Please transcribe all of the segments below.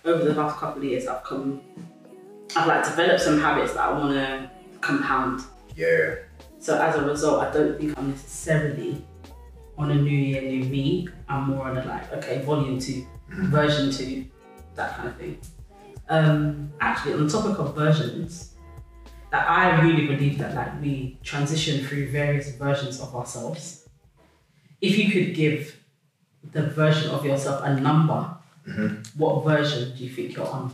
over the last couple of years, I've like developed some habits that I want to compound. Yeah. So as a result, I don't think I'm necessarily on a new year, new me. I'm more on a like, okay, volume 2, version 2, that kind of thing. Actually, on the topic of versions, that I really believe that like we transition through various versions of ourselves. If you could give the version of yourself a number, what version do you think you're on?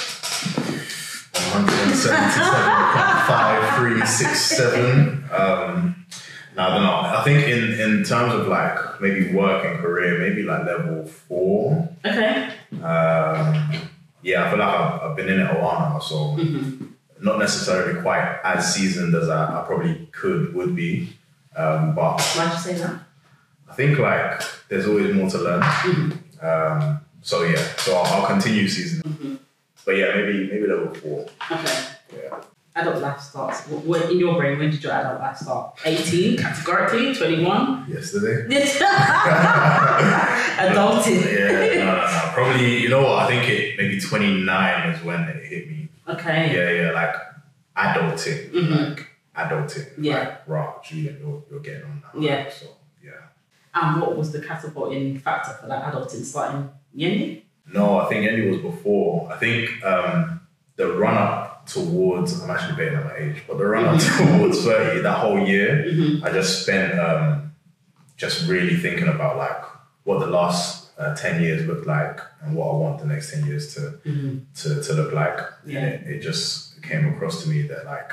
177.5, 3, 6, 7. No, I don't know. I think in terms of like maybe work and career, maybe like level 4. Okay. Yeah, I feel like I've been in it a while now, so not necessarily quite as seasoned as I probably would be. But why'd you say that? I think like there's always more to learn. So yeah, so I'll continue seasoning. But yeah, maybe level 4. Okay. Yeah. Adult life starts. In your brain, when did your adult life start? 18, categorically, 21? Yesterday. Adulting. Yeah, no. Probably, you know what, I think maybe 29 is when it hit me. Okay. Yeah, like adulting. Like adulting. Yeah. Like, right, Julian, you're getting on now. Yeah. So, yeah. And what was the catapulting factor for that adulting starting Yendi? No, I think Yendi was before. I think the run-up towards, I'm actually betting on my age, but the run-up towards 30, that whole year, I just spent just really thinking about like what the last 10 years looked like and what I want the next 10 years to look like. Yeah. And it just came across to me that like,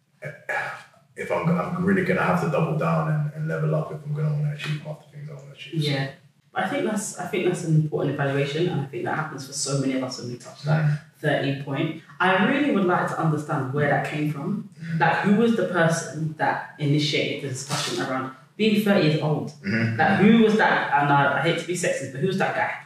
if I'm really gonna have to double down and level up if I'm gonna want to achieve half the things I want to achieve. Yeah. So. I think that's an important evaluation, and I think that happens for so many of us when we touch that 30 point. I really would like to understand where that came from. Like, who was the person that initiated the discussion around being 30 years old? Like, who was that? And I hate to be sexist, but who's that guy?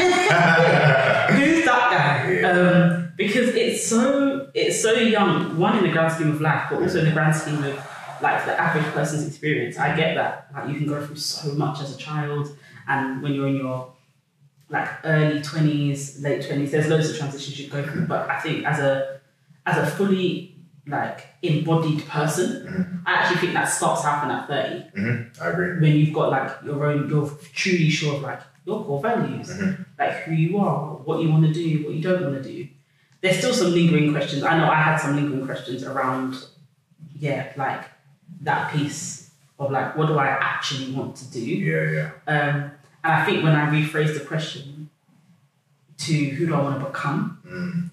Who's that guy? Yeah. Because it's so young. One, in the grand scheme of life, but also in the grand scheme of like the average person's experience. I get that. Like, you can go through so much as a child. And when you're in your like early 20s, late 20s, there's loads of transitions you go through. But I think as a fully like embodied person, I actually think that starts happening at 30. I agree. When you've got like you're truly sure of like your core values, like who you are, what you want to do, what you don't want to do. There's still some lingering questions. I know I had some lingering questions around, like that piece of like, what do I actually want to do? Yeah. And I think when I rephrased the question to who do I want to become,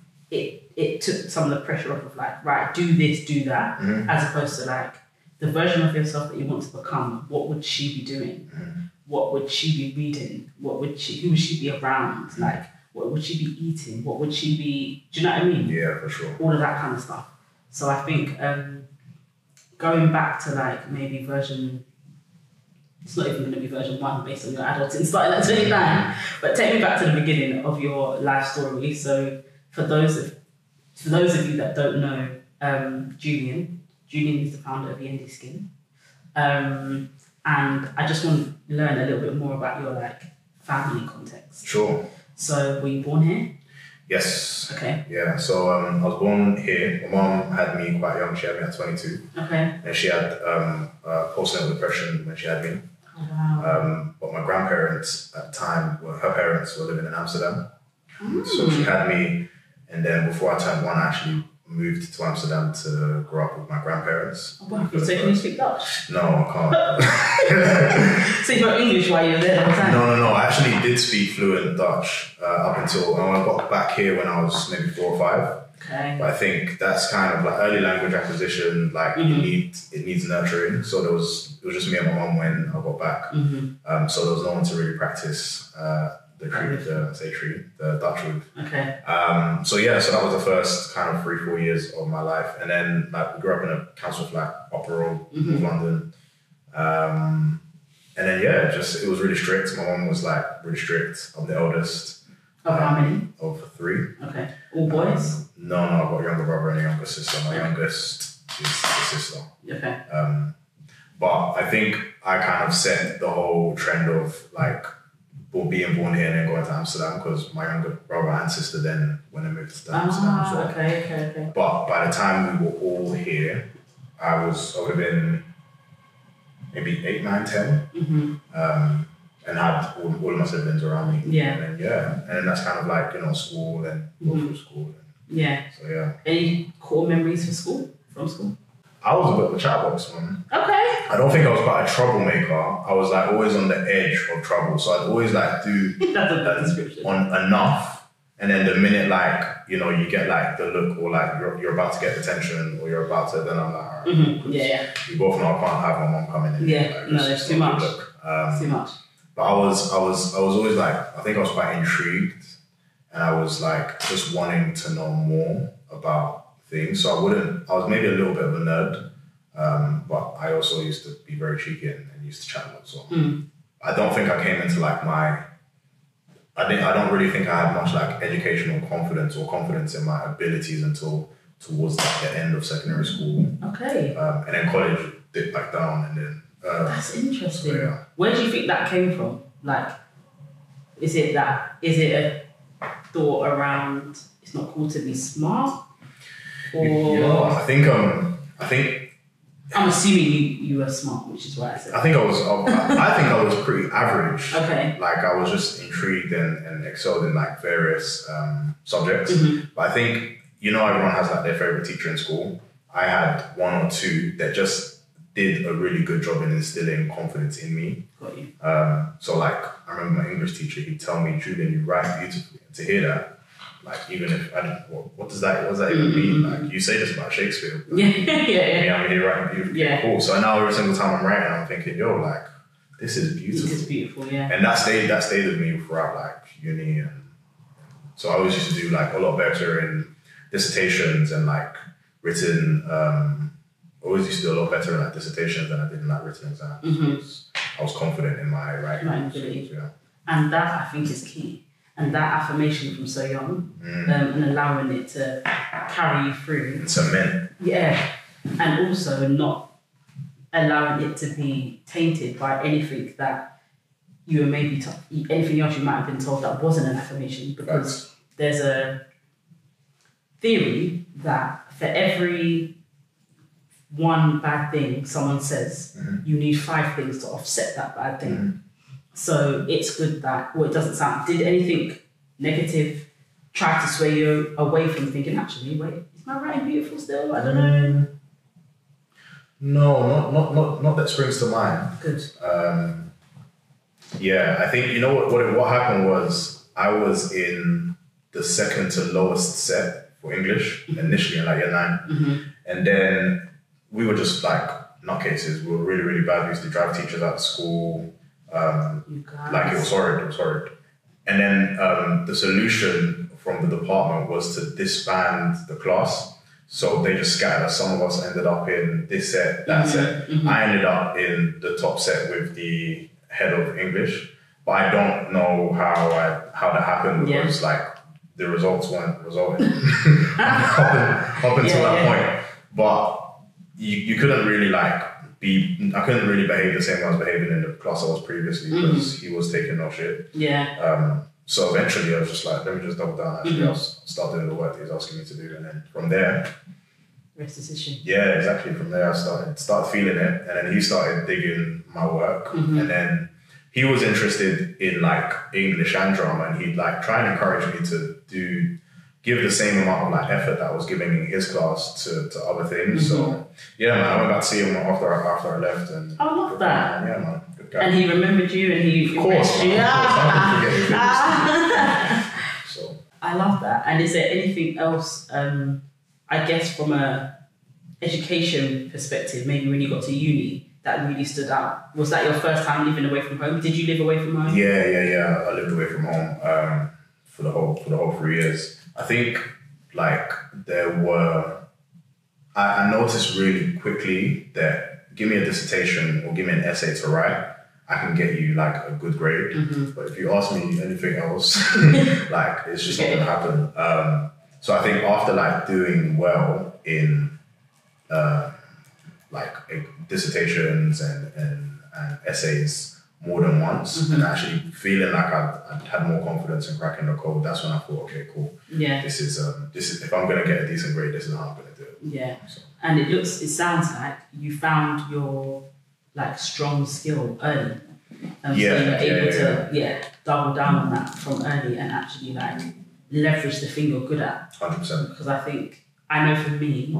it took some of the pressure off of like, right, do this, do that, as opposed to like the version of yourself that you want to become. What would she be doing? What would she be reading? Who would she be around? Like, what would she be eating? What would she be? Do you know what I mean? Yeah, for sure. All of that kind of stuff. So I think going back to like maybe version. It's not even going to be version 1 based on your adulting starting at 29, but take me back to the beginning of your life story. So for those of you that don't know, Julian is the founder of Yendi Skin, and I just want to learn a little bit more about your like family context. Sure. So were you born here? Yes. Okay. Yeah. So I was born here. My mom had me quite young. She had me at 22. Okay. And she had postnatal depression when she had me. Oh, wow. But my grandparents at the time, her parents were living in Amsterdam. So she had me, and then before I turned 1, I actually moved to Amsterdam to grow up with my grandparents. Oh, wow. So can you speak Dutch? No, I can't. So you got English while you were there all the time? No. I actually did speak fluent Dutch up until when I got back here when I was maybe 4 or 5. Okay. But I think that's kind of like early language acquisition, like it needs nurturing. So it was just me and my mum when I got back. So there was no one to really practice the Dutch with. Okay. So that was the first kind of 3-4 years of my life. And then like we grew up in a council flat, Upper Road, North London. And then it was really strict. My mum was like really strict. I'm the eldest. Of how many? Of 3. Okay. All boys? No, I've got a younger brother and a younger sister. My youngest is the sister. Okay. But I think I kind of set the whole trend of like or being born here and then going to Amsterdam because my younger brother and sister then when they moved to Amsterdam as well. Okay. But by the time we were all here, I would have been maybe 8, 9, 10. And had all of my siblings around me. Yeah. And then that's kind of like, school and go through school. So yeah. Any core memories from school? I was a bit of a chatbox, man. Okay. I don't think I was quite a troublemaker. I was like always on the edge of trouble. So I'd always like do That's a good description. on enough. And then the minute like, you get like the look or like you're about to get detention or you're about to, then I'm like, all right. Yeah. We both know I can't have my mom coming in. Yeah. Like, No, there's too much. Too much. But I was always like, I think I was quite intrigued and I was like just wanting to know more about things. So I was maybe a little bit of a nerd, but I also used to be very cheeky and used to chat a lot. So I don't think I came into like I don't really think I had much like educational confidence or confidence in my abilities until towards like the end of secondary school. Okay. And then college dipped back down and then that's interesting. So, yeah. Where do you think that came from? Like, is it a thought around it's not cool to be smart? Or I think I'm assuming you were smart, which is why I said I think I was pretty average. Okay. Like I was just intrigued and excelled in like various subjects. But I think, everyone has like their favorite teacher in school. I had one or two that just did a really good job in instilling confidence in me. Got you. So like, I remember my English teacher, he'd tell me, Julian, you write beautifully. And to hear that, like even if I didn't, what does that even mean? Like you say this about Shakespeare. But Yeah. I'm here writing beautifully. Yeah. Cool. So now every single time I'm writing, I'm thinking, yo, like, this is beautiful. This is beautiful, yeah. And that stayed with me throughout like uni. And so I always used to do like a lot better in dissertations and like written, always used to do a lot better in like dissertations than I did in like written exams. I was confident in my writing. Right, Yeah. And that I think is key. And that affirmation from so young and allowing it to carry you through. Cement. Yeah. And also not allowing it to be tainted by anything that you were maybe anything else you might have been told that wasn't an affirmation, because there's a theory that for every one bad thing someone says, you need 5 things to offset that bad thing. So it's good that, it doesn't sound, did anything negative try to sway you away from thinking, actually, wait, is my writing beautiful still? I don't know. No, not that springs to mind. Good. Yeah, I think, what happened was I was in the second to lowest set for English initially in like year 9. And then we were just like nutcases. We were really, really bad. We used to drive teachers out to school. Like it was horrid. And then the solution from the department was to disband the class. So they just scattered us. Some of us ended up in this set, that set. I ended up in the top set with the head of English, but I don't know how that happened because like the results weren't resulting up until that point. But you couldn't really like I couldn't really behave the same way I was behaving in the class I was previously because he was taking no shit. Yeah. So eventually I was just like, let me just double down. Actually, I'll start doing the work that he's asking me to do. And then from there, rest is history. Yeah, exactly. From there I started feeling it. And then he started digging my work. And then he was interested in like English and drama, and he'd like try and encourage me to give the same amount of like effort that I was giving in his class to other things. So yeah, man, I went back to see him after I left. And I love that. Yeah, man. Good guy. And he remembered you, and he of course, you. So I love that. And is there anything else, I guess from a education perspective, maybe when you got to uni, that really stood out? Was that your first time living away from home? Did you live away from home? Yeah. I lived away from home for the whole 3 years. I think like I noticed really quickly that give me a dissertation or give me an essay to write, I can get you like a good grade. But if you ask me anything else, like it's just not gonna happen. So I think after like doing well in like dissertations and essays, more than once, and actually feeling like I'd had more confidence in cracking the code. That's when I thought, okay, cool. Yeah. This is if I'm gonna get a decent grade, this is how I'm gonna do it. Yeah. So. And it sounds like you found your like strong skill early. So you were able to double down on that from early and actually like leverage the thing you're good at. 100%. Because I know for me,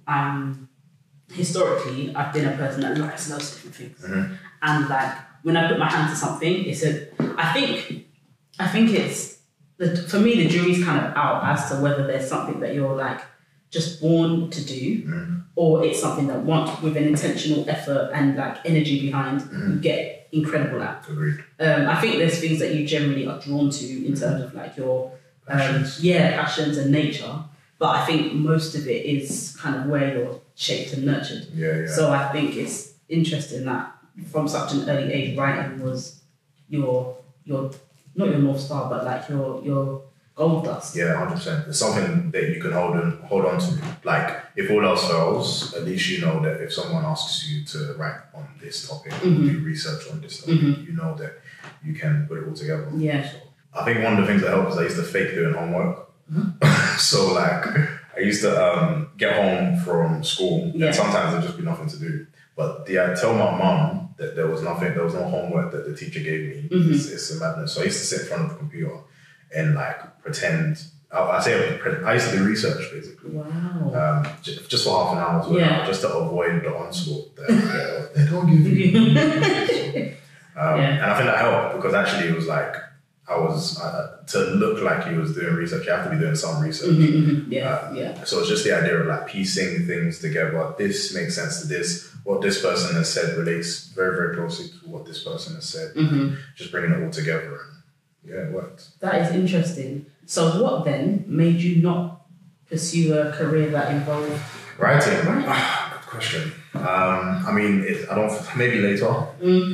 historically I've been a person that likes loads of different things, and like when I put my hand to something, I think it's for me the jury's kind of out as to whether there's something that you're like just born to do, or it's something that with an intentional effort and like energy behind, you get incredible at. Agreed. I think there's things that you generally are drawn to in terms of like your passions and nature, but I think most of it is kind of where you're shaped and nurtured. Yeah. So I think it's interesting that from such an early age, writing was your not your North Star, but like your gold dust. Yeah, 100%. It's something that you can hold on to. Like, if all else fails, at least you know that if someone asks you to write on this topic, or do research on this topic, you know that you can put it all together. Yeah. So, I think one of the things that helped is I used to fake doing homework. So, like, I used to get home from school, and sometimes there'd just be nothing to do. But I tell my mum that there was no homework that the teacher gave me. It's a madness. So I used to sit in front of the computer and like pretend. I used to do research basically. Wow. Just for half an hour as well, just to avoid the onslaught that they don't give you. And I think that helped because actually it was like I was to look like he was doing research. You have to be doing some research. So it's just the idea of like piecing things together. This makes sense to this. What this person has said relates very, very closely to what this person has said. Just bringing it all together, and it worked. That is interesting. So what then made you not pursue a career that involved writing? Good question. I mean, maybe later.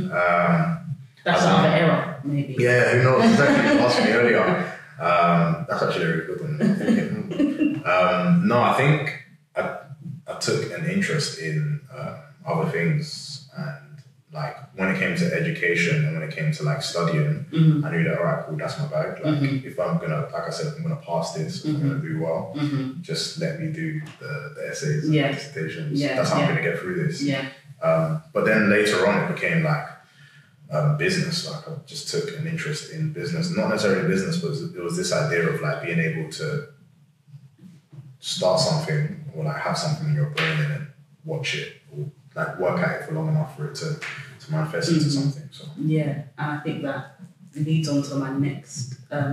That's another era, maybe. Yeah, who knows? Exactly. You asked me earlier. That's actually a really good one. No, I think I took an interest in other things, and like when it came to education and when it came to like studying, I knew that, all right, cool, that's my bag. Like if I'm gonna, like I said, if I'm gonna pass this, if I'm gonna do well, just let me do the essays and the dissertations. That's how I'm gonna get through this. But then later on it became like business. Like I just took an interest in business, not necessarily business, but it was this idea of like being able to start something or like have something in your brain and then watch it or like work at it for long enough for it to manifest into something. So and I think that leads on to my next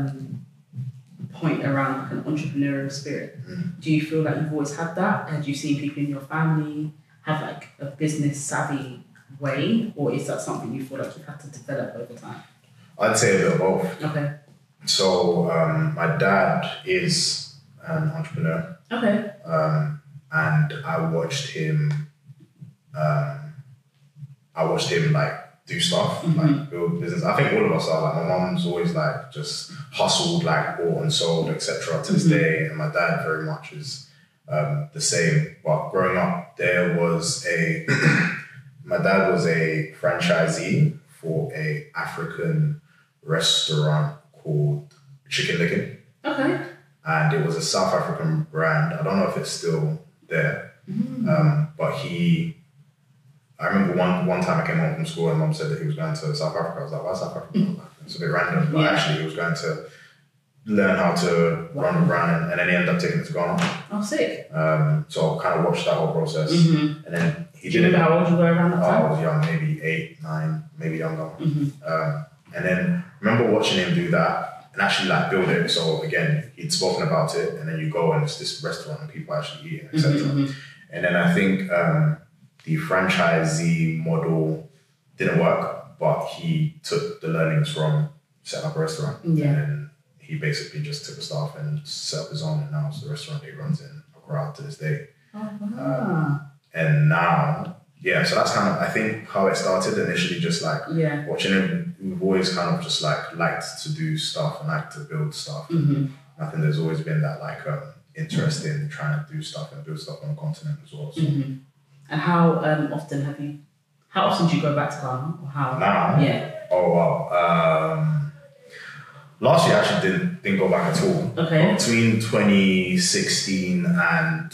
point around like an entrepreneurial spirit. Do you feel like you've always had that? Have you seen people in your family have like a business savvy way, or is that something you feel like you've had to develop over time? I'd say a bit of both. Okay. So my dad is an entrepreneur. Okay. And I watched him like do stuff, like build business. I think all of us are like, my mom's always like just hustled, like bought and sold, etc. to this day, and my dad very much is the same. But growing up, my dad was a franchisee for a African restaurant called Chicken Licken. Okay. And it was a South African brand. I don't know if it's still there. But I remember one time I came home from school and Mum said that he was going to South Africa. I was like, why South Africa? It's a bit random. But actually he was going to learn how to run the brand, and then he ended up taking it to Ghana. Oh, sick. So I kind of watched that whole process. And then Do you remember how old you were around that time? I was young, maybe 8, 9, maybe younger. And then remember watching him do that and actually like build it. So again, he'd spoken about it, and then you go and it's this restaurant and people actually eating, etc. And then I think the franchisee model didn't work, but he took the learnings from setting up a restaurant. And then he basically just took the staff and set up his own, and now it's the restaurant that he runs in Accra to this day. And now, so that's kind of, I think, how it started initially, just like watching him. We've always kind of just like liked to do stuff and liked to build stuff. I think there's always been that like interest in trying to do stuff and build stuff on the continent as well. So. And how often do you go back to Ghana? Or how? Now? Yeah. Oh wow. Last year I actually didn't go back at all. Okay. But between 2016 and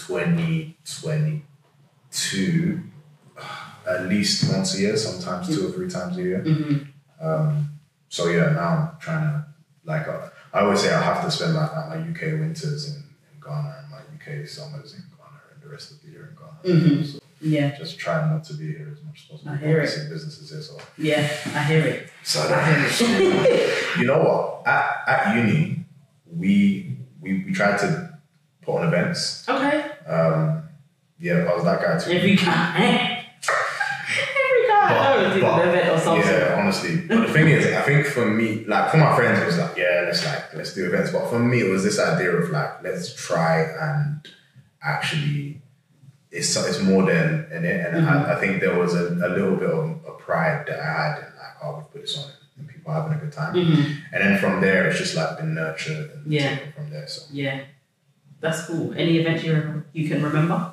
2022, at least once a year, sometimes 2 or 3 times a year. So yeah, now I'm trying to like I always say I have to spend my UK winters in Ghana and my UK summers in Ghana and the rest of the year in Ghana. So Yeah. just trying not to be here as much as possible. I hear it. Obviously, businesses here, so. Yeah, I hear it. So you know what? At uni, we tried to put on events. Okay. Yeah, I was that guy too. Every guy. Every guy. I would do an event or something. Yeah, honestly. But the thing is, I think for me, like for my friends, it was like, yeah, let's do events. But for me, it was this idea of like, let's try and actually, it's more than in it. And I think there was a little bit of a pride that I had in like, oh, we put this on and people are having a good time. And then from there, it's just like been nurtured and taken from there. So yeah, that's cool. Any events you can remember?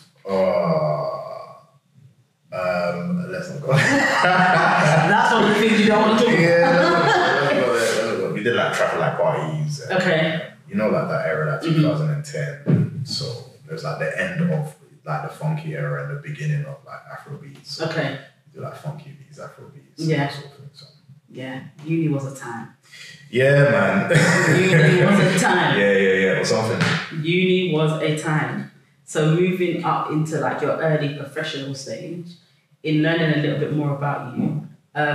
Let's not go. That's one of the things you don't want to talk about. Yeah, we did like traffic light parties. Okay. You know, like that era, like 2010. So there's like the end of like the funky era and the beginning of like Afrobeats. Okay. We do like funky beats, Afrobeats. Yeah. That sort of thing, so. Yeah. Uni was a time. Yeah, man. Uni was a time. Yeah. Or something. Uni was a time. So moving up into like your early professional stage, in learning a little bit more about you,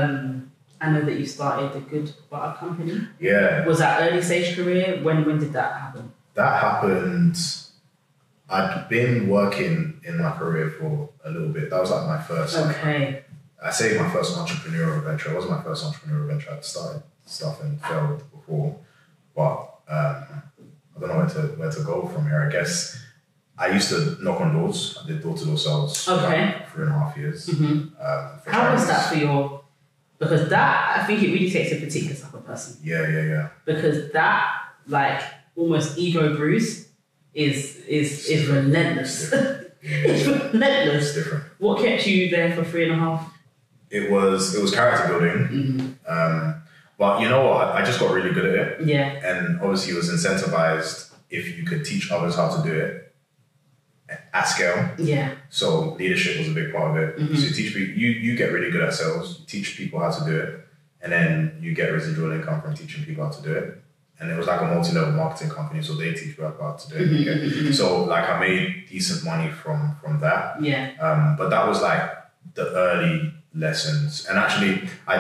I know that you started the Good Butter Company. Yeah. Was that early stage career? When did that happen? That happened. I'd been working in my career for a little bit. That was like my first. Okay. I say my first entrepreneurial venture. It wasn't my first entrepreneurial venture. I'd started stuff and failed before, but I don't know where to go from here. I guess I used to knock on doors. I did door-to-door sales for like 3.5 years. How was that for your? Because that, I think it really takes a particular type of person. Yeah. Because that, like, almost ego bruise is relentless. It's relentless. It's different. What kept you there for 3.5? It was character building. But you know what? I just got really good at it. Yeah. And obviously, it was incentivized if you could teach others how to do it at scale. Yeah. So leadership was a big part of it. So you teach people, you get really good at sales, you teach people how to do it, and then you get residual income from teaching people how to do it. And it was like a multi-level marketing company, so they teach people how to do it. So like I made decent money from that. Yeah. But that was like the early lessons. And actually I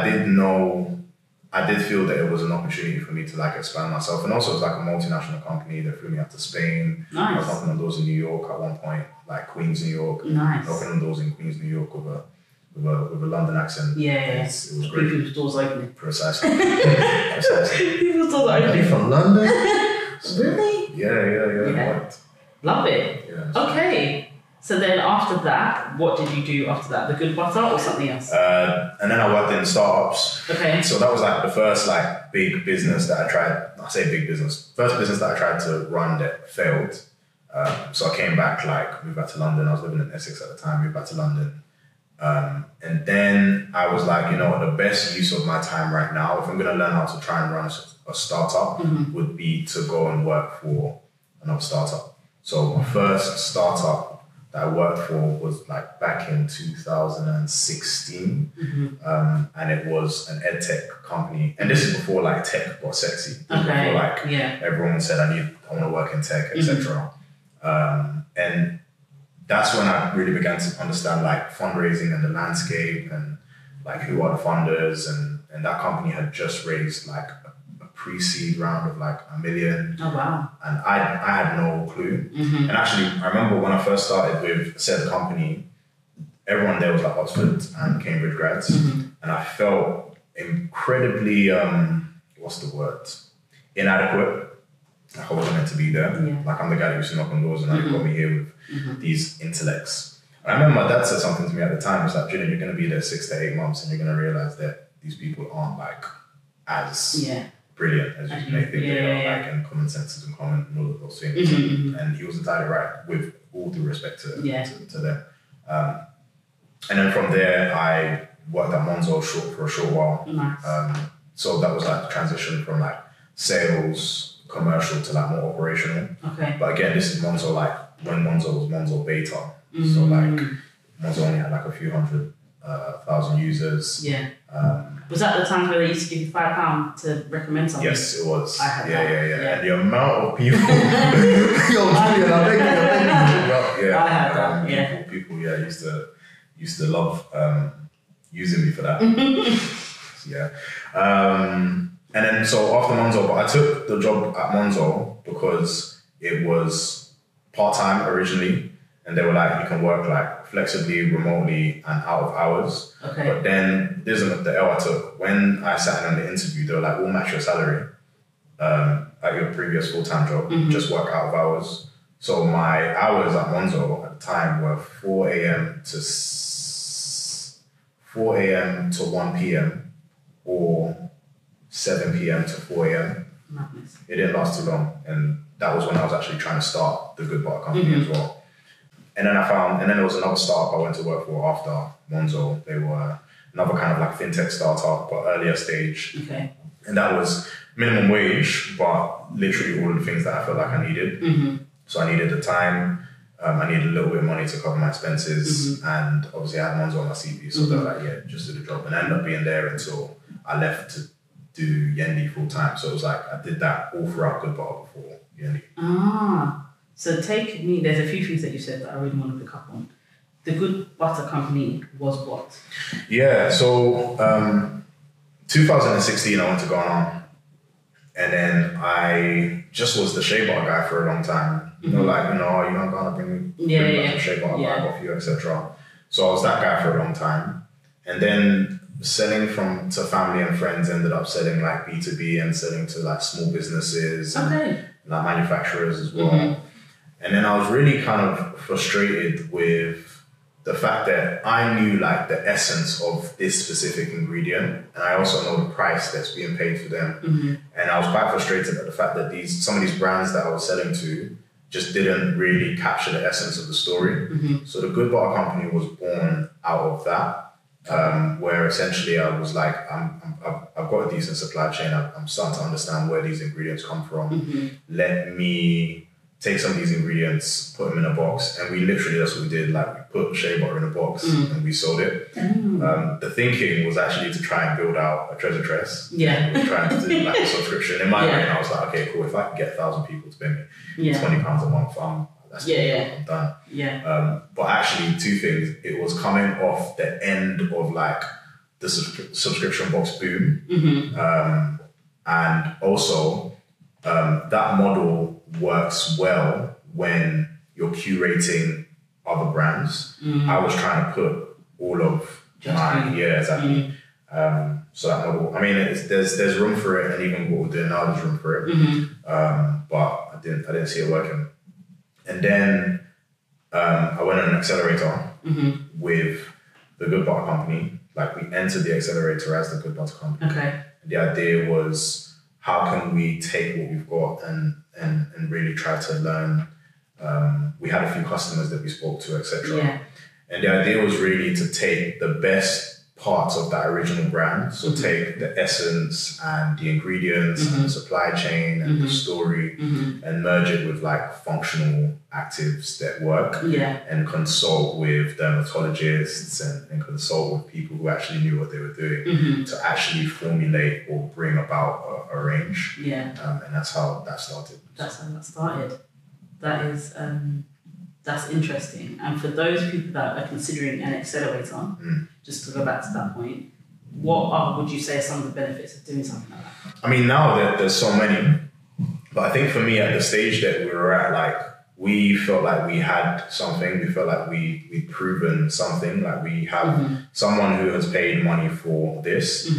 did feel that it was an opportunity for me to like expand myself. And also it was like a multinational company that flew me out to Spain. Nice. I was knocking on doors in New York at one point, like Queens, New York. Nice. Knocking on doors in Queens, New York with a London accent. Yeah. It was great. People's doors opening. Precisely. People's doors Are you opening. from London? Really? Yeah. Right. Love it. Yeah. Okay. So then after that, what did you do after that? The Good Butter or something else? And then I worked in startups. Okay. So that was like the first like big business that I tried. I say big business. First business that I tried to run that failed. So I came back, moved back to London. I was living in Essex at the time, moved back to London. And then I was like, you know what, the best use of my time right now, if I'm going to learn how to try and run a startup, would be to go and work for another startup. So my first startup that I worked for was like back in 2016. And it was an edtech company. And this is before like tech got sexy. Okay. Before everyone said I want to work in tech, etc. And that's when I really began to understand like fundraising and the landscape and like who are the funders, and that company had just raised like a pre-seed round of like $1 million. Oh wow. And I had no clue. And actually I remember when I first started with said company, everyone there was like Oxford and Cambridge grads. And I felt incredibly inadequate. Like I wasn't meant to be there. Yeah. Like I'm the guy who used to knock on doors and got me here with these intellects. And I remember my dad said something to me at the time. It's like, Julian, you're going to be there 6 to 8 months and you're going to realize that these people aren't like as brilliant as you may think they are. Like, and common sense isn't common and all of those things. And he was entirely right, with all due respect to them. And then from there, I worked at Monzo for a short while. Nice. So that was like the transition from like sales, commercial to like more operational. Okay. But again, this is Monzo like when Monzo was Monzo Beta. So like Monzo only had like a few hundred thousand users. Yeah. Was that the time where they used to give you £5 to recommend something? Yes, it was. I had that. Yeah. And the amount of people. Yo, Julian, I beg you. I had that. People used to love using me for that. Yeah. And then so after Monzo, but I took the job at Monzo because it was part-time originally, and they were like, you can work like flexibly, remotely, and out of hours. Okay. But then this is the L I took. When I sat in on the interview, they were like, we'll match your salary at your previous full-time job, just work out of hours. So my hours at Monzo at the time were 4 a.m. to 1 p.m. or 7 p.m. to 4 a.m. Madness. It didn't last too long, and that was when I was actually trying to start the Good Butter company as well. And then there was another startup I went to work for after Monzo. They were another kind of like fintech startup, but earlier stage. Okay. And that was minimum wage, but literally all of the things that I felt like I needed. So I needed the time, I needed a little bit of money to cover my expenses, and obviously I had Monzo on my CV, so they were like, yeah, just do the job. And I ended up being there until I left to do Yendi full time. So it was like I did that all throughout Good Butter before Yendi. So take me, there's a few things that you said that I really want to pick up on. The Good Butter company was what? Yeah, so 2016 I went to Ghana, and then I just was the shea butter guy for a long time. You know, like, you know, you don't gonna bring me some shea butter, I got for you, etc. So I was that guy for a long time. And then selling to family and friends, ended up selling like B2B and selling to like small businesses and like manufacturers as well. And then I was really kind of frustrated with the fact that I knew like the essence of this specific ingredient, and I also know the price that's being paid for them. And I was quite frustrated at the fact that some of these brands that I was selling to just didn't really capture the essence of the story. So the Good Butter company was born out of that, where essentially I was like, I've got a decent supply chain. I'm starting to understand where these ingredients come from. Let me take some of these ingredients, put them in a box, and we literally, that's what we did. Like, we put shea butter in a box and we sold it. The thinking was actually to try and build out a treasure chest. Yeah. We were trying to do like a subscription. In my brain, I was like, okay, cool. If I can get 1,000 people to pay me £20 a month, I'm done. Yeah. But actually, two things. It was coming off the end of like the subscription box boom, and also that model works well when you're curating other brands. I was trying to put all of exactly. So that model, I mean, there's room for it, and even what we're doing now, there's room for it. But I didn't see it working. And then I went on an accelerator with the Good Butter company. Like, we entered the accelerator as the Good Butter company. Okay. And the idea was, how can we take what we've got and really try to learn? We had a few customers that we spoke to, etc. Yeah. And the idea was really to take the best parts of that original brand. So take the essence and the ingredients and the supply chain and the story and merge it with like functional actives that work, and consult with dermatologists and consult with people who actually knew what they were doing to actually formulate or bring about a range. And that's how that started. That's how that started. That is that's interesting. And for those people that are considering an accelerator, just to go back to that point, what would you say are some of the benefits of doing something like that? I mean, now there's so many, but I think for me at the stage that we were at, like, we felt like we had something. We felt like we'd proven something. Like, we have someone who has paid money for this.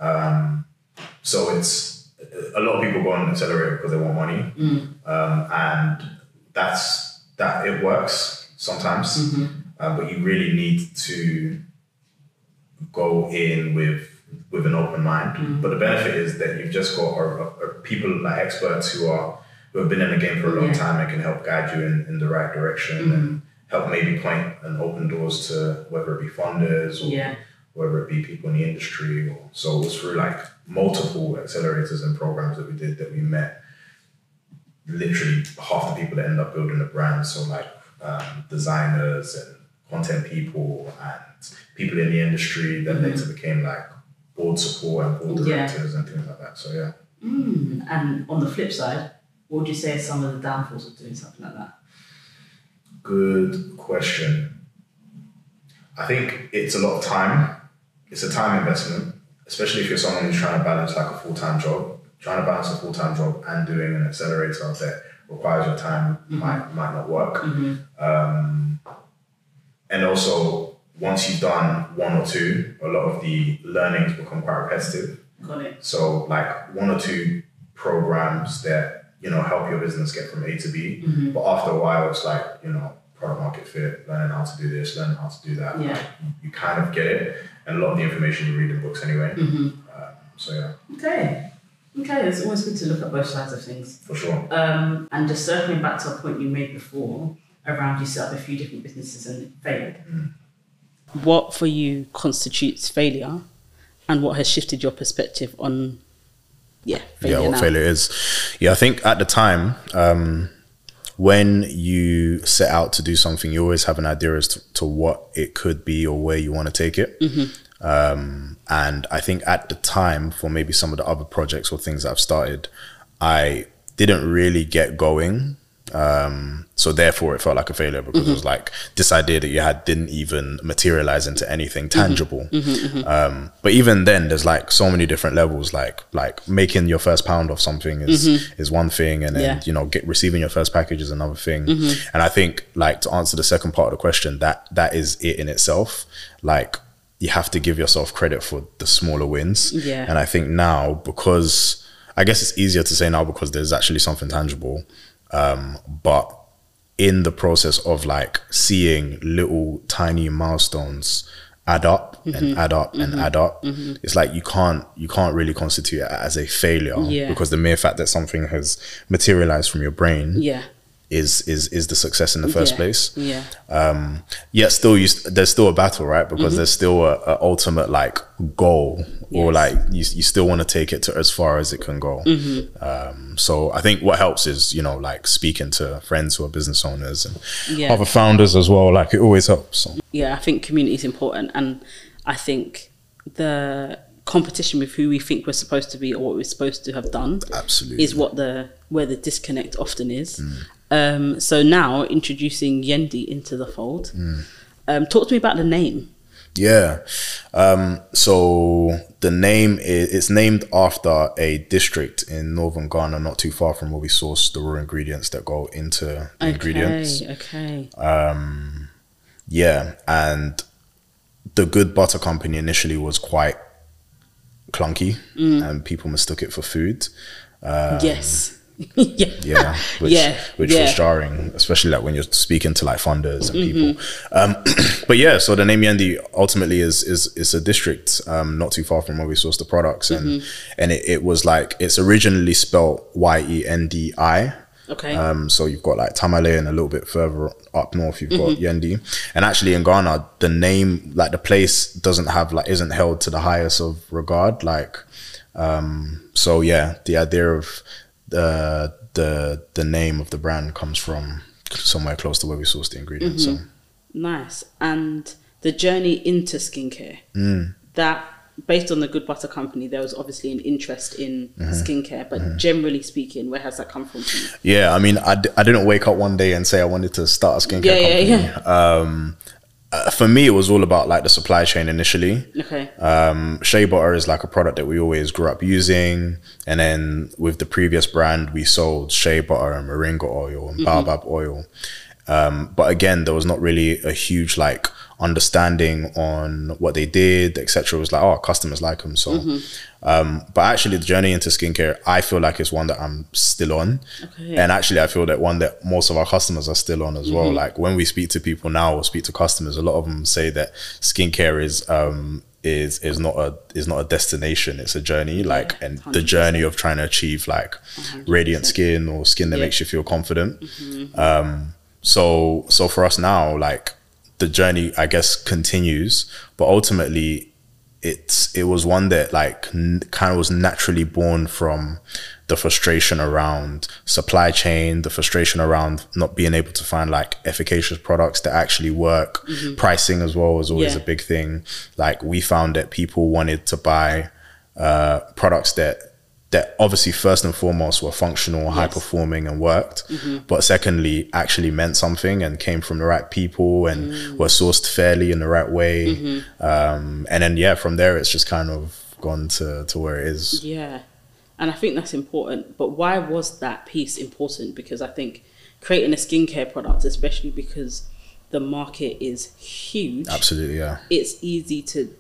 So it's a lot of people go on an accelerator because they want money, and that it works sometimes, but you really need to go in with an open mind. But the benefit is that you've just got people like experts who have been in the game for a long time and can help guide you in the right direction and help maybe point and open doors to whether it be funders whether it be people in the industry or so. It was through like multiple accelerators and programs that we did that we met literally half the people that end up building the brand. So like designers and content people and people in the industry that later became like board support and board directors and things like that. So yeah. And on the flip side, what would you say are some of the downfalls of doing something like that? Good question. I think it's a lot of time. It's a time investment, especially if you're someone who's trying to balance like a full-time job. Trying to balance a full-time job and doing an accelerator that requires your time might not work. And also, once you've done one or two, a lot of the learnings become quite repetitive. Got it. So like one or two programs that, you know, help your business get from A to B. But after a while, it's like, you know, product market fit, learning how to do this, learning how to do that. Yeah. Like, you kind of get it. And a lot of the information you read in books anyway. So yeah. Okay, it's always good to look at both sides of things. For sure. And just circling back to a point you made before, around you set up a few different businesses and it failed. What for you constitutes failure, and what has shifted your perspective on failure what failure is? I think at the time, when you set out to do something, you always have an idea as to what it could be or where you want to take it. And I think at the time, for maybe some of the other projects or things that I've started, I didn't really get going. So therefore it felt like a failure, because it was like this idea that you had didn't even materialize into anything tangible. But even then, there's like so many different levels, like making your first pound of something is one thing, and then you know, receiving your first package is another thing. And I think, like, to answer the second part of the question, that is it in itself. Like, you have to give yourself credit for the smaller wins. And I think now, because I guess it's easier to say now because there's actually something tangible. But in the process of like seeing little tiny milestones add up and add up and add up, it's like you can't really constitute it as a failure, because the mere fact that something has materialized from your brain is the success in the first place. Yet still there's still a battle, right? Because there's still a ultimate like goal, or like you still want to take it to as far as it can go. So I think what helps is, you know, like speaking to friends who are business owners and other founders as well. Like, it always helps. So. I think community is important, and I think the competition with who we think we're supposed to be or what we're supposed to have done is where the disconnect often is. So now introducing Yendi into the fold. Talk to me about the name. So the name it's named after a district in northern Ghana, not too far from where we source the raw ingredients that go into the ingredients. And the Good Butter Company initially was quite clunky, and people mistook it for food. Which was jarring, especially like when you're speaking to like funders and people. But so the name Yendi ultimately is a district not too far from where we source the products, and it was like, it's originally spelled Yendi. So you've got like Tamale, and a little bit further up north you've got Yendi. And actually in Ghana, the name, like the place isn't held to the highest of regard. Like the idea of the name of the brand comes from somewhere close to where we source the ingredients. So nice. And the journey into skincare, that based on the Good Butter Company, there was obviously an interest in skincare, but generally speaking, where has that come from for you? I mean, I didn't wake up one day and say I wanted to start a skincare company. For me, it was all about like the supply chain initially. Shea butter is like a product that we always grew up using, and then with the previous brand, we sold shea butter and moringa oil and baobab oil. But again, there was not really a huge like understanding on what they did, etc. It was like, oh, customers like them. So, but actually the journey into skincare, I feel like it's one that I'm still on. And actually I feel that one that most of our customers are still on as well. Like when we speak to people now or speak to customers, a lot of them say that skincare is not a destination, it's a journey. Like, and 100%. The journey of trying to achieve like 100%. Radiant skin or skin that makes you feel confident. So for us now, like the journey, I guess, continues, but ultimately it was one that like kind of was naturally born from the frustration around supply chain, the frustration around not being able to find like efficacious products that actually work. Pricing as well was always a big thing. Like we found that people wanted to buy products that obviously first and foremost were functional, high performing and worked, but secondly actually meant something and came from the right people and were sourced fairly in the right way. And then from there it's just kind of gone to where it is. And I think that's important. But why was that piece important? Because I think creating a skincare product, especially because the market is huge, absolutely, it's easy to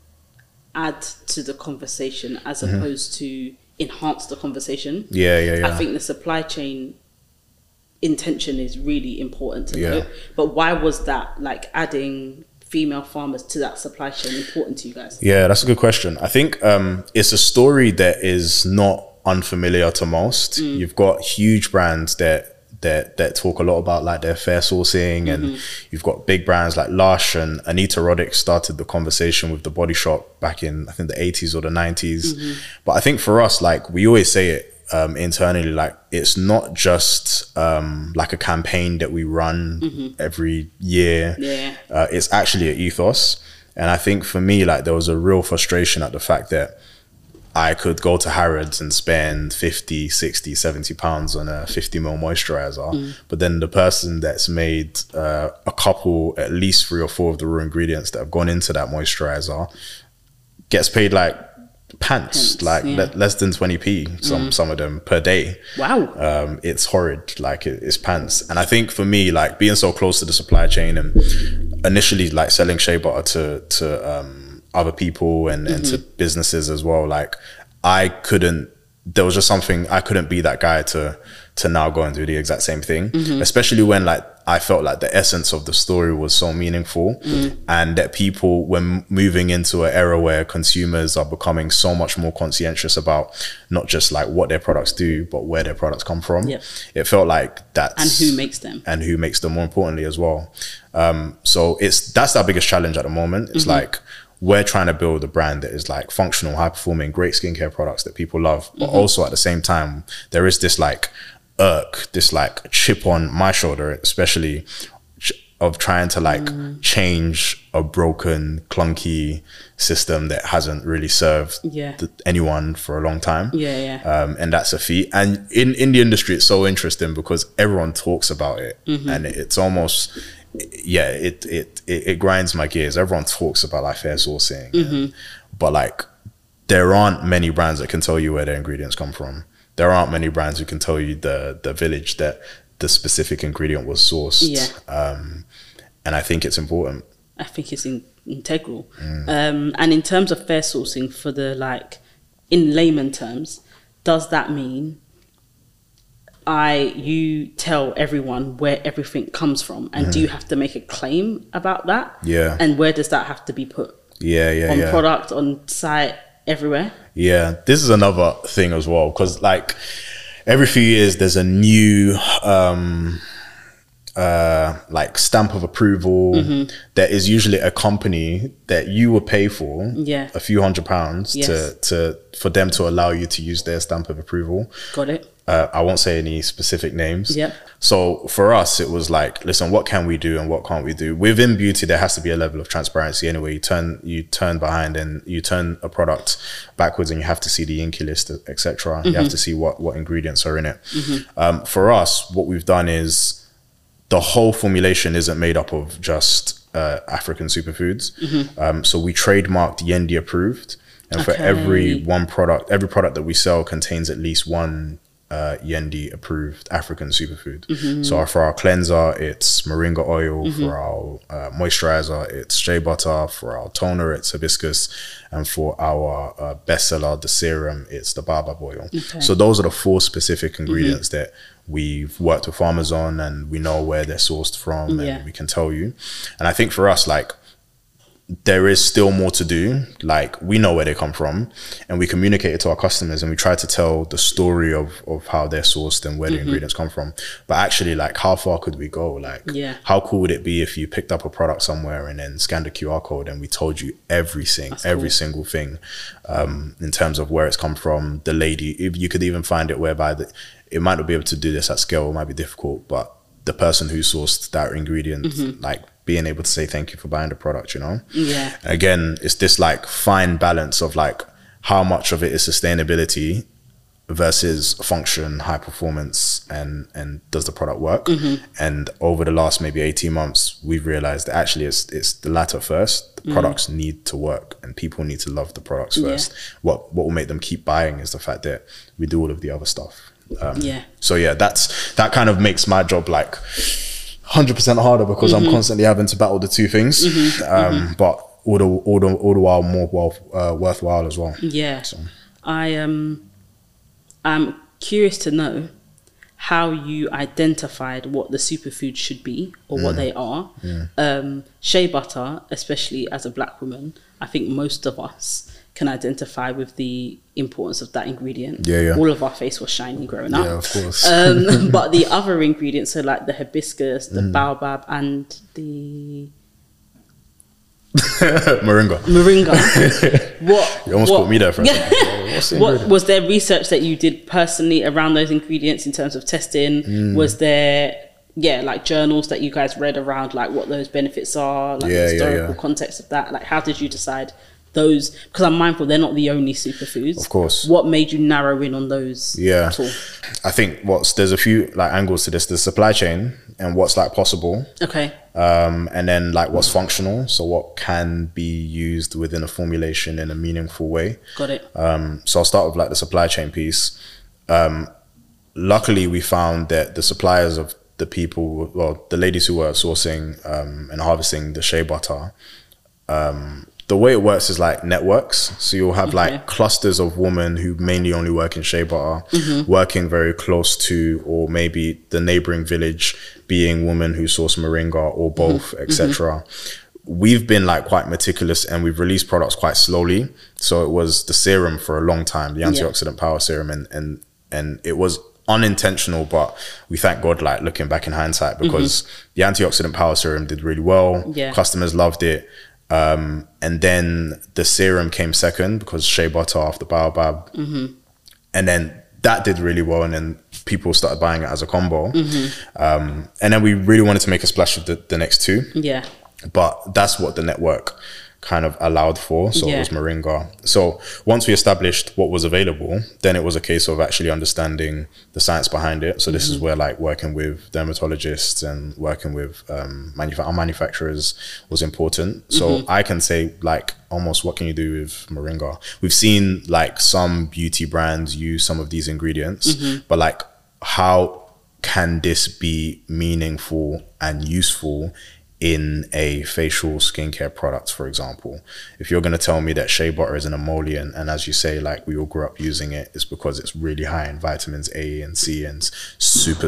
add to the conversation as opposed to enhance the conversation. I think the supply chain intention is really important to note. But why was that, like adding female farmers to that supply chain, important to you guys? That's a good question. I think it's a story that is not unfamiliar to most. You've got huge brands that talk a lot about like their fair sourcing, and you've got big brands like Lush, and Anita Roddick started the conversation with The Body Shop back in I think the 80s or the 90s. But I think for us, like we always say it internally, like it's not just like a campaign that we run every year. It's actually an ethos. And I think for me, like there was a real frustration at the fact that I could go to Harrods and spend 50, 60, 70 pounds on a 50 ml moisturizer. But then the person that's made a couple, at least 3 or 4 of the raw ingredients that have gone into that moisturizer gets paid like pants, like less than 20p, some of them per day. Wow. It's horrid, like it's pants. And I think for me, like being so close to the supply chain and initially like selling shea butter to other people and to businesses as well, like there was just something, I couldn't be that guy to now go and do the exact same thing, especially when like I felt like the essence of the story was so meaningful, and that people, when moving into an era where consumers are becoming so much more conscientious about not just like what their products do, but where their products come from. It felt like that's, and who makes them more importantly as well. So that's our biggest challenge at the moment. It's like we're trying to build a brand that is like functional, high performing, great skincare products that people love, but also at the same time there is this like this like chip on my shoulder, especially of trying to like change a broken, clunky system that hasn't really served anyone for a long time. And that's a feat. And in the industry, it's so interesting because everyone talks about it, and it's almost, it grinds my gears. Everyone talks about like fair sourcing, but like there aren't many brands that can tell you where their ingredients come from. There aren't many brands who can tell you the village that the specific ingredient was sourced. And I think it's important. I think it's integral. And in terms of fair sourcing, for the like, in layman terms, does that mean you tell everyone where everything comes from, and do you have to make a claim about that? And where does that have to be put? On product, on site, everywhere? This is another thing as well, because like every few years there's a new like stamp of approval that is usually a company that you will pay for a few £100s for them to allow you to use their stamp of approval. Got it. I won't say any specific names. So for us, it was like, listen, what can we do and what can't we do? Within beauty, there has to be a level of transparency anyway. You turn behind and you turn a product backwards and you have to see the INCI list, etc. You have to see what ingredients are in it. For us, what we've done is the whole formulation isn't made up of just African superfoods. So we trademarked Yendi approved. And for every product that we sell contains at least one Yendi approved African superfood. So for our cleanser, it's moringa oil. For our moisturizer, it's shea butter. For our toner, it's hibiscus. And for our bestseller, the serum, it's the baobab oil. So those are the 4 specific ingredients that we've worked with farmers on, and we know where they're sourced from, and we can tell you. And I think for us, like, there is still more to do. Like, we know where they come from, and we communicate it to our customers, and we try to tell the story of how they're sourced and where the ingredients come from. But actually, like, how far could we go? Like, how cool would it be if you picked up a product somewhere and then scanned a QR code and we told you every single thing, in terms of where it's come from, the lady. If you could even find it whereby it might not be able to do this at scale, it might be difficult, but the person who sourced that ingredient, like, being able to say thank you for buying the product, you know? Yeah. Again, it's this like fine balance of like how much of it is sustainability versus function, high performance, and does the product work? And over the last maybe 18 months, we've realized that actually it's the latter first. The products need to work, and people need to love the products first. What will make them keep buying is the fact that we do all of the other stuff. So yeah, that kind of makes my job like 100% harder, because I'm constantly having to battle the two things, but all the while more worthwhile as well. Yeah. So I'm curious to know how you identified what the superfoods should be, or what they are. Shea butter, especially as a black woman, I think most of us can identify with the importance of that ingredient. All of our face was shiny growing up. Of course. But the other ingredients, so like the hibiscus, the baobab, and the moringa. You almost caught me there for a second. What was there research that you did personally around those ingredients in terms of testing? Was there like journals that you guys read around like what those benefits are, like the historical context of that? Like, how did you decide those? Because I'm mindful they're not the only superfoods. Of course. What made you narrow in on those? At all? I think there's a few like angles to this. The supply chain and what's like possible. Okay. And then like what's functional. So what can be used within a formulation in a meaningful way. Got it. So I'll start with like the supply chain piece. Luckily, we found that the suppliers of the people, well, the ladies who were sourcing and harvesting the shea butter, the way it works is like networks. So you'll have like clusters of women who mainly only work in shea butter, working very close to, or maybe the neighboring village being women who source moringa, or both, etc. We've been like quite meticulous, and we've released products quite slowly. So it was the serum for a long time, the antioxidant power serum, and it was unintentional, but we thank God, like looking back in hindsight, because the antioxidant power serum did really well. Customers loved it. And then the serum came second, because shea butter after baobab. And then that did really well, and then people started buying it as a combo. And then we really wanted to make a splash with the next two. But that's what the network kind of allowed for. So it was moringa. So once we established what was available, then it was a case of actually understanding the science behind it. So this is where like working with dermatologists and working with our manufacturers was important. So I can say like almost what can you do with moringa? We've seen like some beauty brands use some of these ingredients, but like how can this be meaningful and useful in a facial skincare product, for example? If you're going to tell me that shea butter is an emollient, and as you say, like we all grew up using it, it's because it's really high in vitamins A and C and super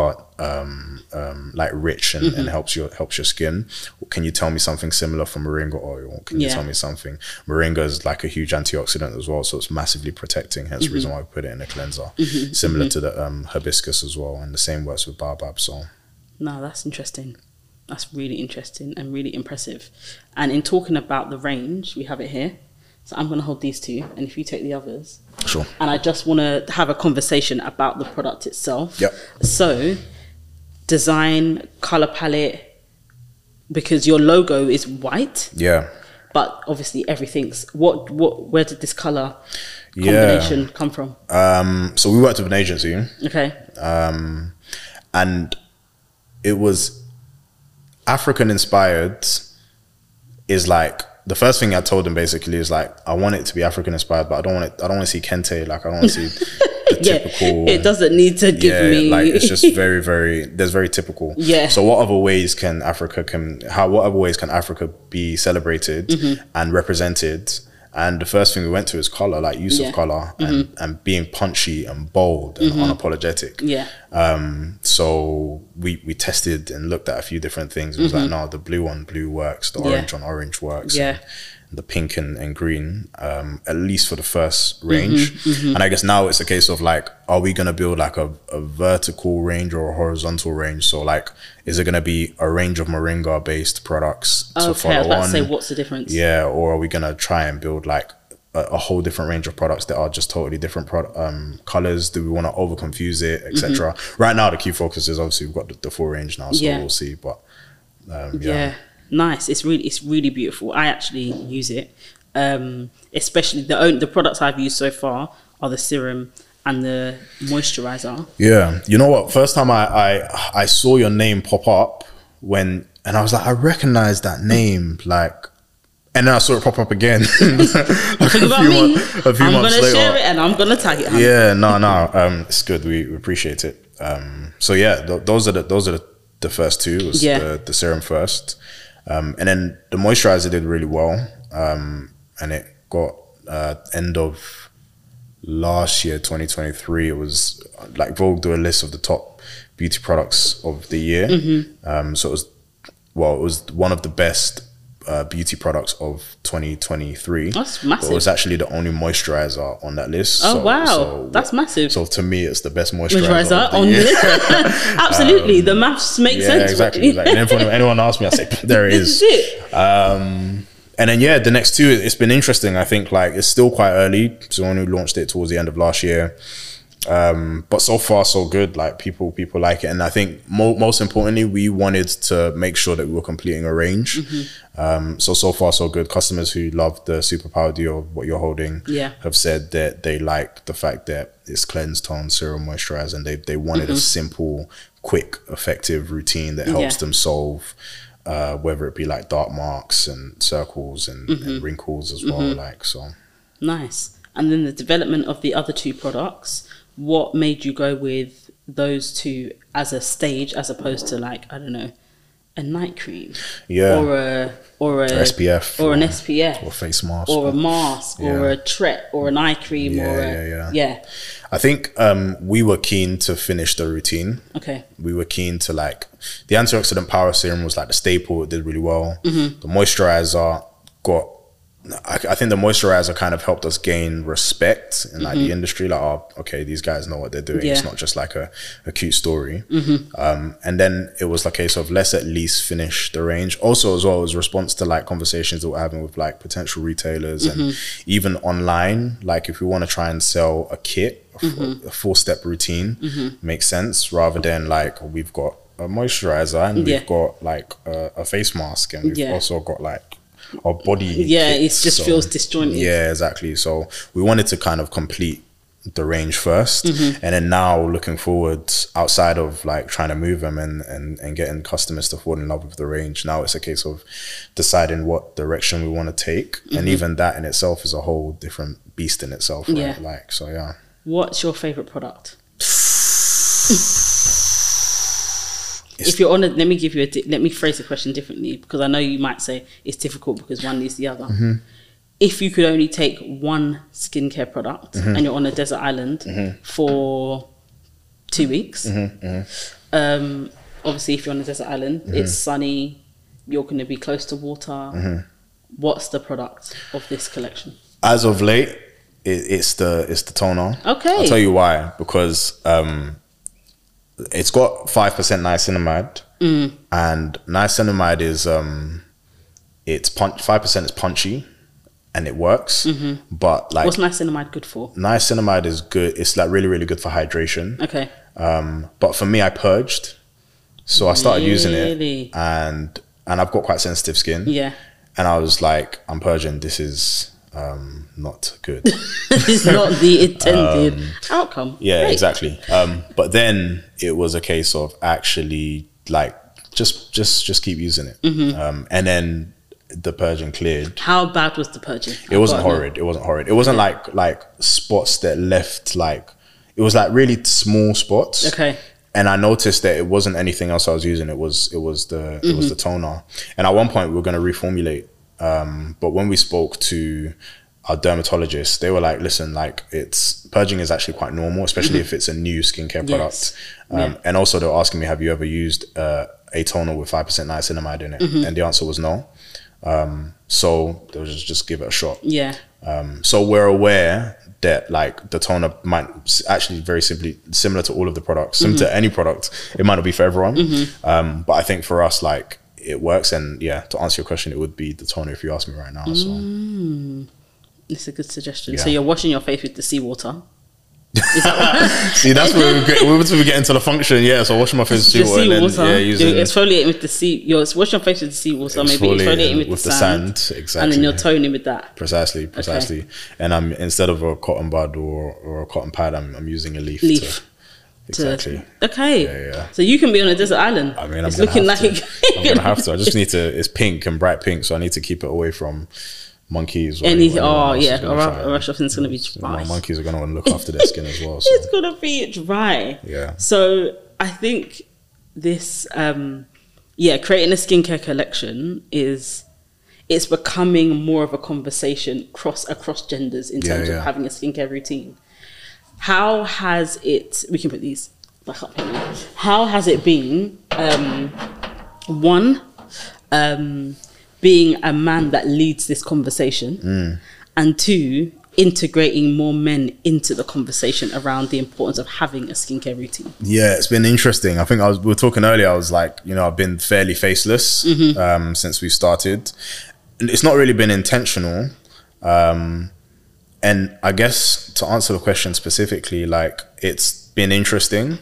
like rich and helps your skin. Can you tell me something similar for moringa oil? Can you tell me something? Moringa is like a huge antioxidant as well, so it's massively protecting, hence the reason why we put it in a cleanser. Similar to the hibiscus as well, and the same works with baobab. So no, that's interesting. That's really interesting and really impressive. And in talking about the range, we have it here. So I'm going to hold these two, and if you take the others. Sure. And I just want to have a conversation about the product itself. Yep. So design, color palette, because your logo is white. Yeah. But obviously everything's where did this color combination come from? So we worked with an agency. Okay. And it was African inspired. Is like the first thing I told them basically is like, I want it to be African inspired, but I don't want to see kente. Like I don't want to see the typical. It doesn't need to give me like it's just there's very typical. So what other ways can Africa be celebrated and represented And the first thing we went to is color, like use of color, and being punchy and bold and unapologetic. Yeah. So we tested and looked at a few different things. It was like, no, the blue on blue works, the orange on orange works. Yeah. And the pink and green, at least for the first range. And I guess now it's a case of like, are we going to build like a vertical range or a horizontal range? So like, is it going to be a range of moringa based products to follow I was about on? to say, what's the difference? Yeah, or are we going to try and build like a whole different range of products that are just totally different colors? Do we want to over confuse it, etc.? Right now the key focus is obviously we've got the full range now, so we'll see. But yeah. Nice. It's really beautiful. I actually use it, especially the products I've used so far are the serum and the moisturizer. Yeah, you know what? First time I saw your name pop up and I was like, I recognize that name, like, and then I saw it pop up again. Like Think about me. A few I'm months gonna later. share it and I'm gonna tag it. Yeah, no, it's good. We appreciate it. So yeah, those are the first two. It was the serum first. And then the moisturizer did really well, and it got end of last year, 2023. It was like Vogue do a list of the top beauty products of the year. So it was one of the best beauty products of 2023. That's massive. But it was actually the only moisturizer on that list. Oh wow, that's massive. So to me, it's the best moisturizer of the on year. Absolutely, the maths make sense. Yeah, exactly. Like, and if anyone asks me, I say there it is. This is it. And then the next two, it's been interesting. I think like it's still quite early, so we only launched it towards the end of last year. But so far so good. Like people like it, and I think most importantly, we wanted to make sure that we were completing a range. So far so good. Customers who love the Superpower Duo, what you're holding, have said that they like the fact that it's cleanse, tone, serum, moisturizer, and they wanted a simple, quick, effective routine that helps them solve whether it be like dark marks and circles and wrinkles as well. Like so. Nice. And then the development of the other two products. What made you go with those two as a stage, as opposed to like, I don't know, a night cream, or a SPF, or an SPF, or face mask, or a mask, or a Tret, or an eye cream, I think we were keen to finish the routine. Okay. We were keen to like the antioxidant power serum was like the staple. It did really well. The moisturizer got. I think the moisturizer kind of helped us gain respect in like the industry. Like, oh, okay, these guys know what they're doing. It's not just like a cute story. And then it was a case of let's at least finish the range. Also, as well as response to like conversations that we're having with like potential retailers and even online. Like, if we want to try and sell a kit, a 4-step routine, makes sense rather than like we've got a moisturizer and we've got like a face mask and we've also got like our body kits, it just feels disjointed. Yeah, exactly. So we wanted to kind of complete the range first, and then now looking forward, outside of like trying to move them and getting customers to fall in love with the range, now it's a case of deciding what direction we want to take, and even that in itself is a whole different beast in itself, right? Like, so yeah. What's your favorite product? If you're on a, let me phrase the question differently, because I know you might say it's difficult because one needs the other. If you could only take one skincare product and you're on a desert island for 2 weeks, obviously if you're on a desert island, it's sunny, you're going to be close to water. What's the product of this collection? As of late, it's the toner. Okay. I'll tell you why. Because it's got 5% niacinamide, and niacinamide is 5% is punchy, and it works. But like, what's niacinamide good for? Niacinamide is good. It's like really, really good for hydration. Okay. But for me, I purged, so I started using it, and I've got quite sensitive skin. Yeah. And I was like, I'm purging. This is not good. It's not the intended outcome. Yeah, Great. exactly. But then it was a case of actually like just keep using it. And then the purging cleared. How bad was the purging? It wasn't horrid. It wasn't horrid. It wasn't like spots that left like, it was like really small spots. Okay. And I noticed that it wasn't anything else I was using. It was the toner. And at one point we were going to reformulate. But when we spoke to our dermatologists, they were like, listen, like purging is actually quite normal, especially if it's a new skincare product. And also they were asking me, have you ever used a toner with 5% niacinamide in it? And the answer was no. So they would just give it a shot. So we're aware that like the toner might actually very simply similar to all of the products, similar to any product. It might not be for everyone, but I think for us, like it works. And yeah, to answer your question, it would be the toner if you ask me right now. So it's a good suggestion. So you're washing your face with the seawater. See, that's where we get into the function. Yeah, so washing my face with seawater, and then you're exfoliating with the sea. You're washing your face with the seawater, maybe exfoliating with the sand, exactly, and then you're toning with that. Precisely. Okay. And I'm instead of a cotton bud or a cotton pad, I'm using a leaf. Exactly. Okay. So you can be on a desert island. I mean, it's looking like I'm gonna have to. I just need to. It's pink and bright pink, so I need to keep it away from monkeys. A rush of things going to be dry. Monkeys are going to want to look after their skin as well. So. It's going to be dry. Yeah. So I think this, creating a skincare collection it's becoming more of a conversation across genders in terms of having a skincare routine. How has it? We can put these back up here. How has it been? Being a man that leads this conversation, and 2, integrating more men into the conversation around the importance of having a skincare routine. Yeah, it's been interesting. I think we were talking earlier, I was like, I've been fairly faceless since we started. And it's not really been intentional. And I guess to answer the question specifically, like it's been interesting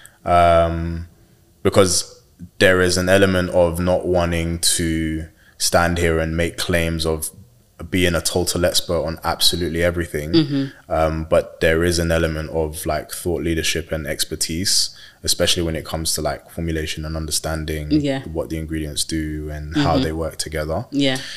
because there is an element of not wanting to stand here and make claims of being a total expert on absolutely everything. But there is an element of like thought leadership and expertise, especially when it comes to like formulation and understanding what the ingredients do and how they work together.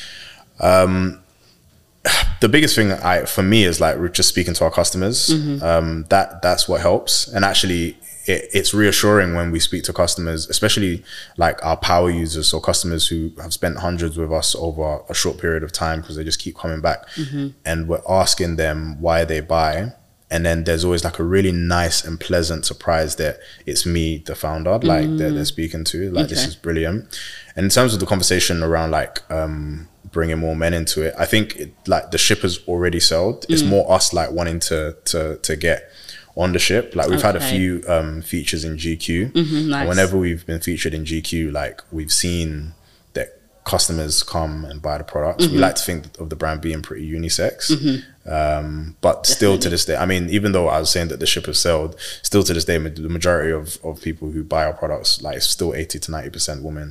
The biggest thing for me is like we're just speaking to our customers. That's what helps. And actually it's reassuring when we speak to customers, especially like our power users, so customers who have spent hundreds with us over a short period of time because they just keep coming back, and we're asking them why they buy. And then there's always like a really nice and pleasant surprise that it's me, the founder, like they're speaking to, like this is brilliant. And in terms of the conversation around like bringing more men into it, I think like the ship has already sailed. It's more us like wanting to get on the ship. Like we've had a few features in GQ. Nice. And whenever we've been featured in GQ, like we've seen that customers come and buy the products. We like to think of the brand being pretty unisex. But still to this day, I mean, even though I was saying that the ship has sailed, still to this day, the majority of people who buy our products, like it's still 80 to 90% women.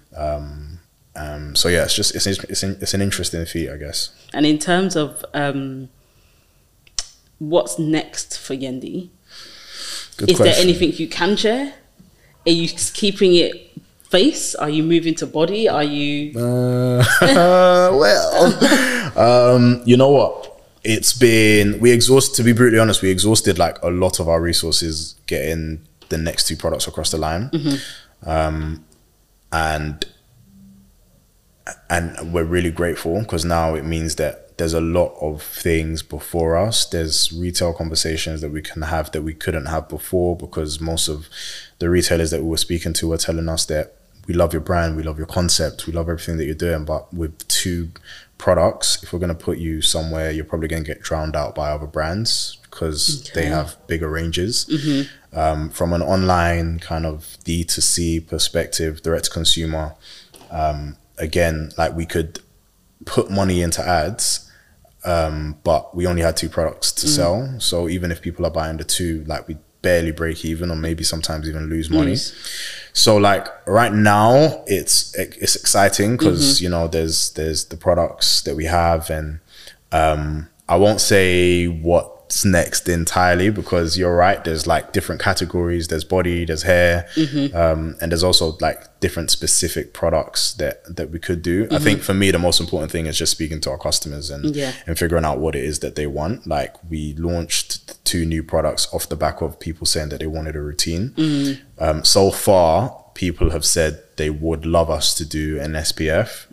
So yeah, it's an interesting feat, I guess. And in terms of what's next for Yendi? Is there anything you can share? Are you keeping it face? Are you moving to body? Are you... you know what? It's been... to be brutally honest, we exhausted like a lot of our resources getting the next 2 products across the line. And we're really grateful because now it means that there's a lot of things before us. There's retail conversations that we can have that we couldn't have before because most of the retailers that we were speaking to were telling us that we love your brand, we love your concept, we love everything that you're doing, but with 2 products, if we're going to put you somewhere, you're probably going to get drowned out by other brands because they have bigger ranges. From an online kind of D2C perspective, direct to consumer, again, like we could put money into ads, but we only had 2 products to sell. So even if people are buying the 2, like we barely break even or maybe sometimes even lose money. So like right now it's exciting because there's the products that we have, and I won't say what's next entirely because you're right, there's like different categories, there's body, there's hair, and there's also like different specific products that we could do. I think for me the most important thing is just speaking to our customers and figuring out what it is that they want. Like we launched 2 new products off the back of people saying that they wanted a routine. So far people have said they would love us to do an SPF.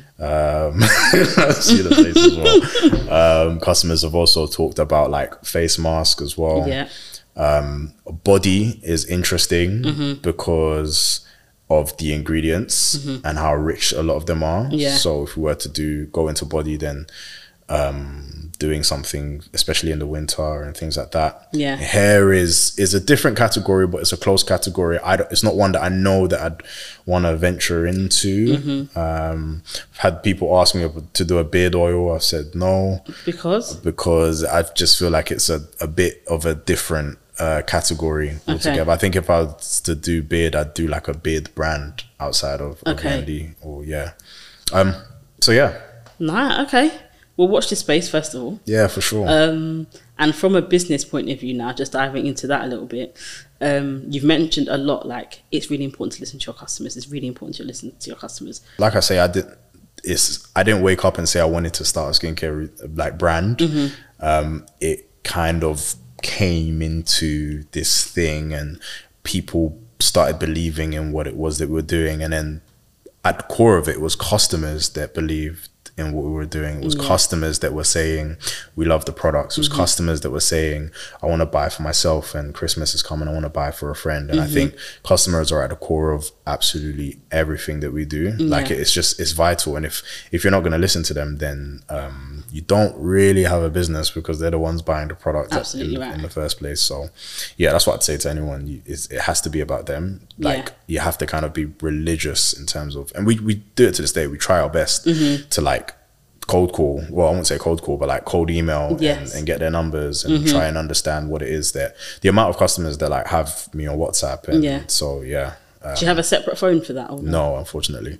See the face as well. Customers have also talked about like face mask as well. Yeah. Body is interesting because of the ingredients and how rich a lot of them are. Yeah. So if we were to go into body, then doing something, especially in the winter and things like that. Yeah. Hair is a different category, but it's a close category. It's not one that I know that I'd want to venture into. I've had people ask me to do a beard oil. I've said no. Because I just feel like it's a bit of a different category altogether. Okay. I think if I was to do beard, I'd do like a beard brand outside of Wendy or so yeah. Nah, okay. We'll watch this space first of all. Yeah, for sure. And from a business point of view now, just diving into that a little bit, you've mentioned a lot, like it's really important to listen to your customers. It's really important to listen to your customers. Like I say, I didn't wake up and say I wanted to start a skincare like brand. It kind of came into this thing and people started believing in what it was that we were doing. And then at the core of it was customers that believed in what we were doing. It was customers that were saying we love the products. It was customers that were saying I want to buy for myself and Christmas is coming, I want to buy for a friend. And I think customers are at the core of absolutely everything that we do. Like it's vital. And if you're not going to listen to them, then you don't really have a business, because they're the ones buying the product in the first place. So yeah, that's what I'd say to anyone. It has to be about them. Like you have to kind of be religious in terms of, and we do it to this day. We try our best to like cold call. Well, I won't say cold call, but like cold email and get their numbers and try and understand what it is that the amount of customers that like have me on WhatsApp. And so yeah. Do you have a separate phone for that? Or no, unfortunately.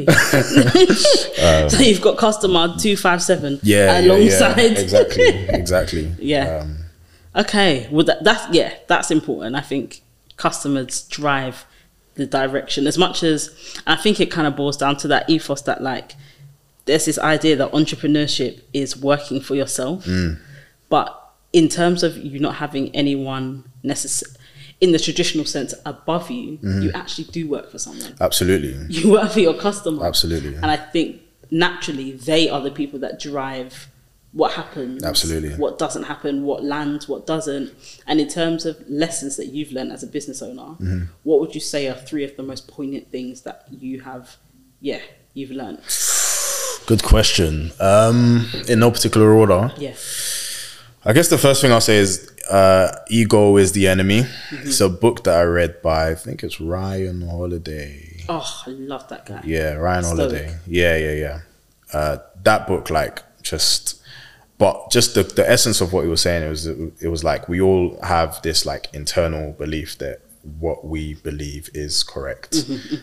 So you've got customer 257 alongside. Exactly. Yeah. Okay. Well, that's important. I think customers drive the direction as much as, I think it kind of boils down to that ethos that like, there's this idea that entrepreneurship is working for yourself. But in terms of you not having anyone in the traditional sense above you, you actually do work for someone. Absolutely. You work for your customer. Absolutely. And I think naturally they are the people that drive what happens, absolutely, what doesn't happen, what lands, what doesn't. And in terms of lessons that you've learned as a business owner, what would you say are 3 of the most poignant things that you've learned? Good question. In no particular order. Yeah. I guess the first thing I'll say is Ego is the Enemy. It's a book that I read by, I think it's Ryan Holiday. Oh, I love that guy. Yeah, Ryan Holiday. Yeah. That book, like, just the essence of what he was saying, it was like we all have this like internal belief that what we believe is correct,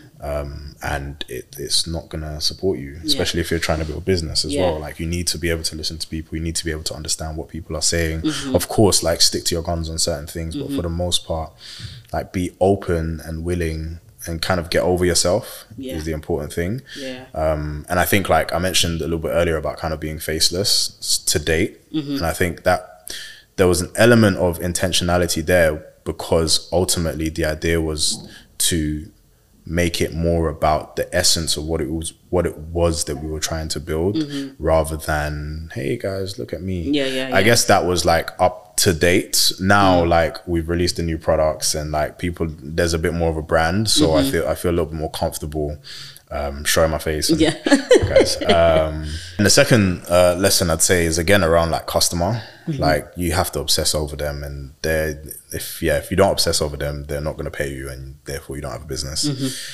and it's not gonna support you, especially if you're trying to build a business as well. Like you need to be able to listen to people, you need to be able to understand what people are saying. Of course, like stick to your guns on certain things, but for the most part, like be open and willing and kind of get over yourself is the important thing. And I think, like I mentioned a little bit earlier about kind of being faceless to date, and I think that there was an element of intentionality there, because ultimately the idea was to make it more about the essence of what it was that we were trying to build, rather than, hey guys, look at me. I guess that was like up to date. Now like we've released the new products and like there's a bit more of a brand, so I feel a little bit more comfortable showing my face and, guys. And the second lesson I'd say is again around like customer. Like you have to obsess over them, and if you don't obsess over them, they're not going to pay you, and therefore you don't have a business.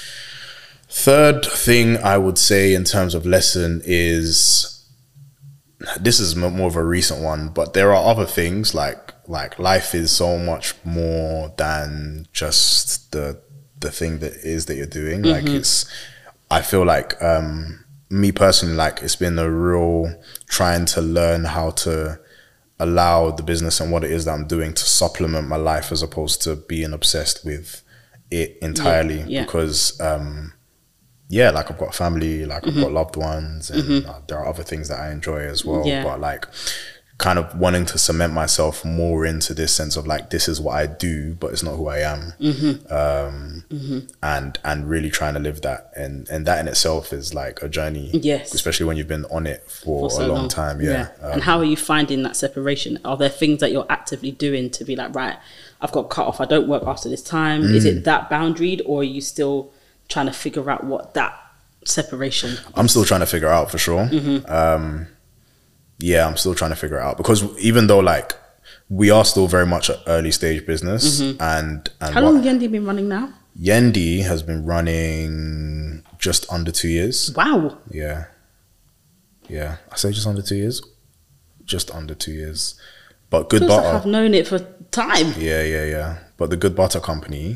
Third thing I would say in terms of lesson is, this is more of a recent one, but there are other things like life is so much more than just the thing that you're doing. Like I feel like me personally, like it's been a real trying to learn how to allow the business and what it is that I'm doing to supplement my life, as opposed to being obsessed with it entirely. Because like I've got a family, like I've got loved ones, and there are other things that I enjoy as well. But like kind of wanting to cement myself more into this sense of like, this is what I do, but it's not who I am. And really trying to live that. And that in itself is like a journey. Yes. Especially when you've been on it for so a long time. Yeah. And how are you finding that separation? Are there things that you're actively doing to be like, right, I've got cut off, I don't work after this time? Is it that boundaried, or are you still trying to figure out what that separation is? I'm still trying to figure out, for sure. Yeah, I'm still trying to figure it out, because even though like we are still very much an early stage business, and how long has Yendi been running now? Yendi has been running just under 2 years. Wow. Yeah. I say just under 2 years. Just under 2 years. But Good Butter, like I've known it for time. Yeah. But the Good Butter company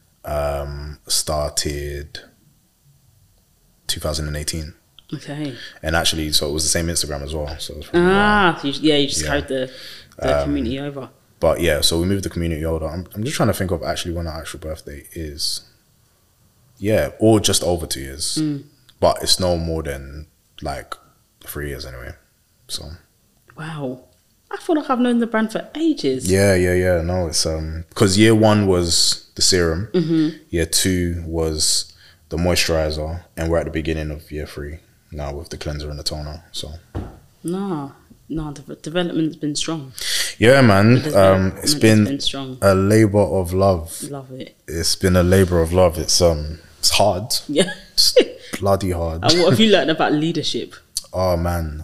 started 2018. Okay. And actually, so it was the same Instagram as well. So it was you just carried the community over. But yeah, so we moved the community over. I'm just trying to think of actually when our actual birthday is. Yeah, or just over 2 years. But it's no more than like 3 years anyway. So. Wow. I feel like I've known the brand for ages. Yeah. No, it's because year 1 was the serum. Year 2 was the moisturizer, and we're at the beginning of year 3 now with the cleanser and the toner. So no, the development's been strong. Yeah, man. It's been strong. A labor of love. Love it. It's been a labor of love. It's hard. Yeah. It's bloody hard. And what have you learned about leadership? Oh man.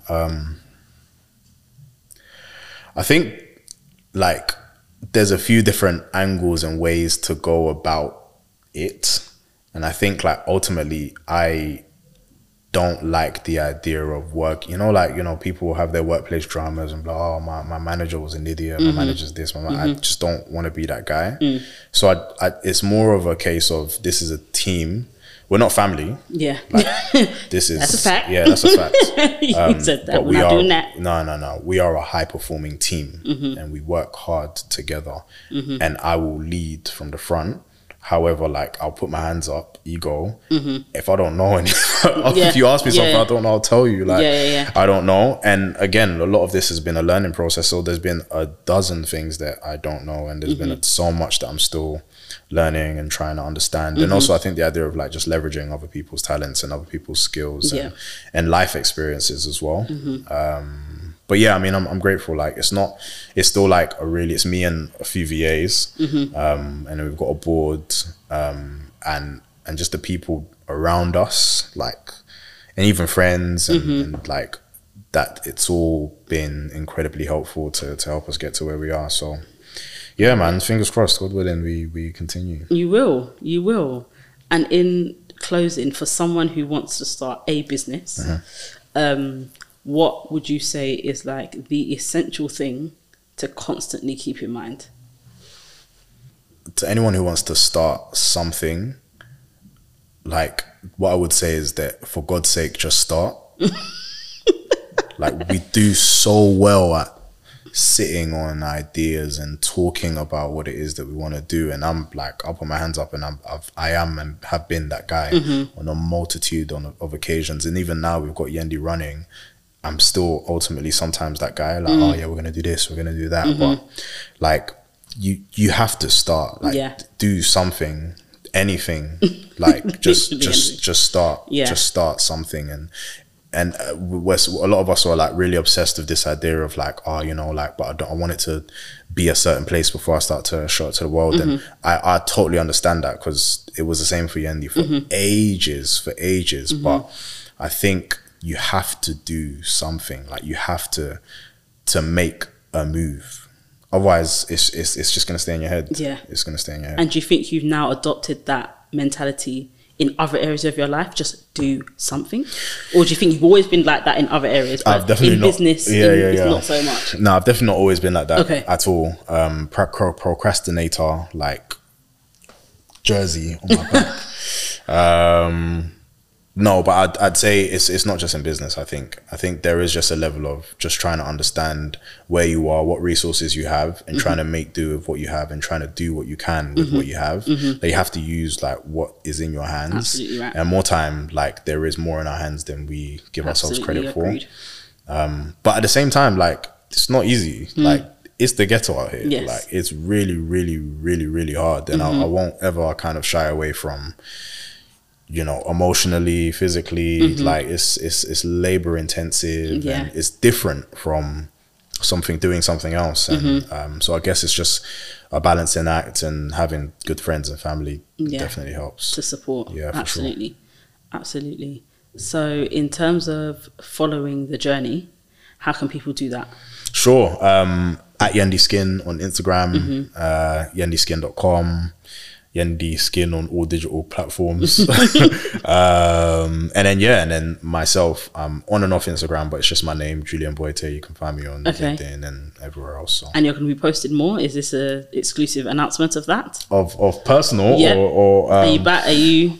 I think like there's a few different angles and ways to go about it. And I think like ultimately I don't like the idea of work. People have their workplace dramas and blah, oh, my manager was an idiot, my manager's this, I just don't want to be that guy. So it's more of a case of, this is a team. We're not family. Yeah. Like, this is... That's a fact. Yeah, that's a fact. You said that. We're not doing that. No. We are a high-performing team, and we work hard together. And I will lead from the front. However, like, I'll put my hands up, ego. If I don't know anything, if you ask me something I don't know, I'll tell you. Like, I don't know. And again, a lot of this has been a learning process. So there's been a dozen things that I don't know. And there's been so much that I'm still learning and trying to understand. And also, I think the idea of like just leveraging other people's talents and other people's skills and life experiences as well. But yeah, I mean, I'm grateful. Like, it's still like it's me and a few VAs, and then we've got a board, and just the people around us, like, and even friends, and like that. It's all been incredibly helpful to help us get to where we are. So, yeah, man, fingers crossed. God willing, we continue. You will. And in closing, for someone who wants to start a business, what would you say is like the essential thing to constantly keep in mind? To anyone who wants to start something, like, what I would say is that for God's sake, just start. Like, we do so well at sitting on ideas and talking about what it is that we want to do, and I'm like, I'll put my hands up, and I am and have been that guy on a multitude of occasions. And even now we've got Yendi running, I'm still ultimately sometimes that guy, like, oh yeah, we're gonna do this, we're gonna do that. But like, you have to start, like, do something, anything, like just start, just start something. And a lot of us are like really obsessed with this idea of like, oh, but I want it to be a certain place before I start to show it to the world. And I totally understand that, because it was the same for Yendi for ages. But I think you have to do something. Like, you have to make a move. Otherwise, it's just going to stay in your head. Yeah, it's going to stay in your head. And do you think you've now adopted that mentality in other areas of your life? Just do something? Or do you think you've always been like that in other areas? But I've definitely in business, it's not so much. No, I've definitely not always been like that at all. Procrastinator, like jersey on my back. No, but I'd say it's not just in business. I think there is just a level of just trying to understand where you are, what resources you have, and trying to make do with what you have, and trying to do what you can with what you have. That you have to use like what is in your hands. Absolutely right. And more time, like, there is more in our hands than we give ourselves credit for. But at the same time, like, it's not easy. Like, it's the ghetto out here. Yes. Like, it's really, really, really, really hard. And I won't ever kind of shy away from, you know, emotionally, physically, like it's labor intensive, and it's different from doing something else. And so I guess it's just a balancing act, and having good friends and family definitely helps to support. Yeah, for absolutely. Absolutely. So in terms of following the journey, how can people do that? Sure. At Yendi Skin on Instagram, yendiskin.com, Yendi Skin on all digital platforms. And then myself, I'm on and off Instagram, but it's just my name, Julian Boite. You can find me on LinkedIn and everywhere else. So. And you're going to be posted more? Is this a exclusive announcement of that? Of personal or are you back? Are you?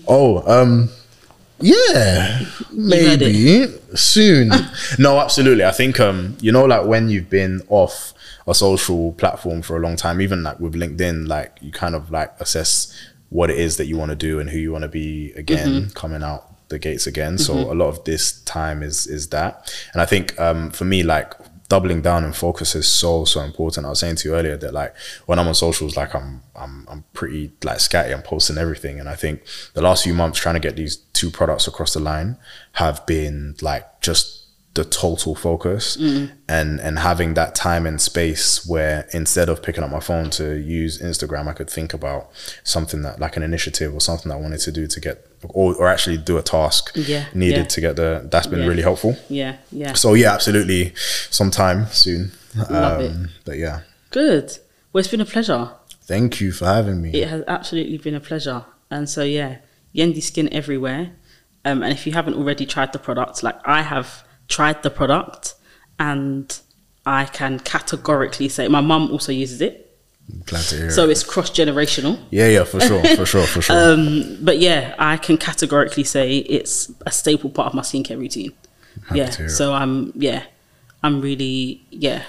Yeah, maybe soon. No, absolutely. I think you know, like when you've been off a social platform for a long time, even like with LinkedIn, like you kind of like assess what it is that you want to do and who you want to be again, coming out the gates again. So a lot of this time is that. And I think for me, like doubling down and focus is so important. I was saying to you earlier that like when I'm on socials, like I'm pretty like scatty. I'm posting everything, and I think the last few months trying to get these 2 products across the line have been like just the total focus, and having that time and space where instead of picking up my phone to use Instagram, I could think about something that like an initiative or something that I wanted to do to get or actually do a task needed to get that's been really helpful. So absolutely, sometime soon. Love it. But yeah, good. Well, it's been a pleasure. Thank you for having me. It has absolutely been a pleasure. And so Yendi Skin everywhere. And if you haven't already tried the product, like I have tried the product, and I can categorically say my mum also uses it. I'm glad to hear so it. It's cross-generational. Yeah, for sure. But yeah, I can categorically say it's a staple part of my skincare routine. So I'm really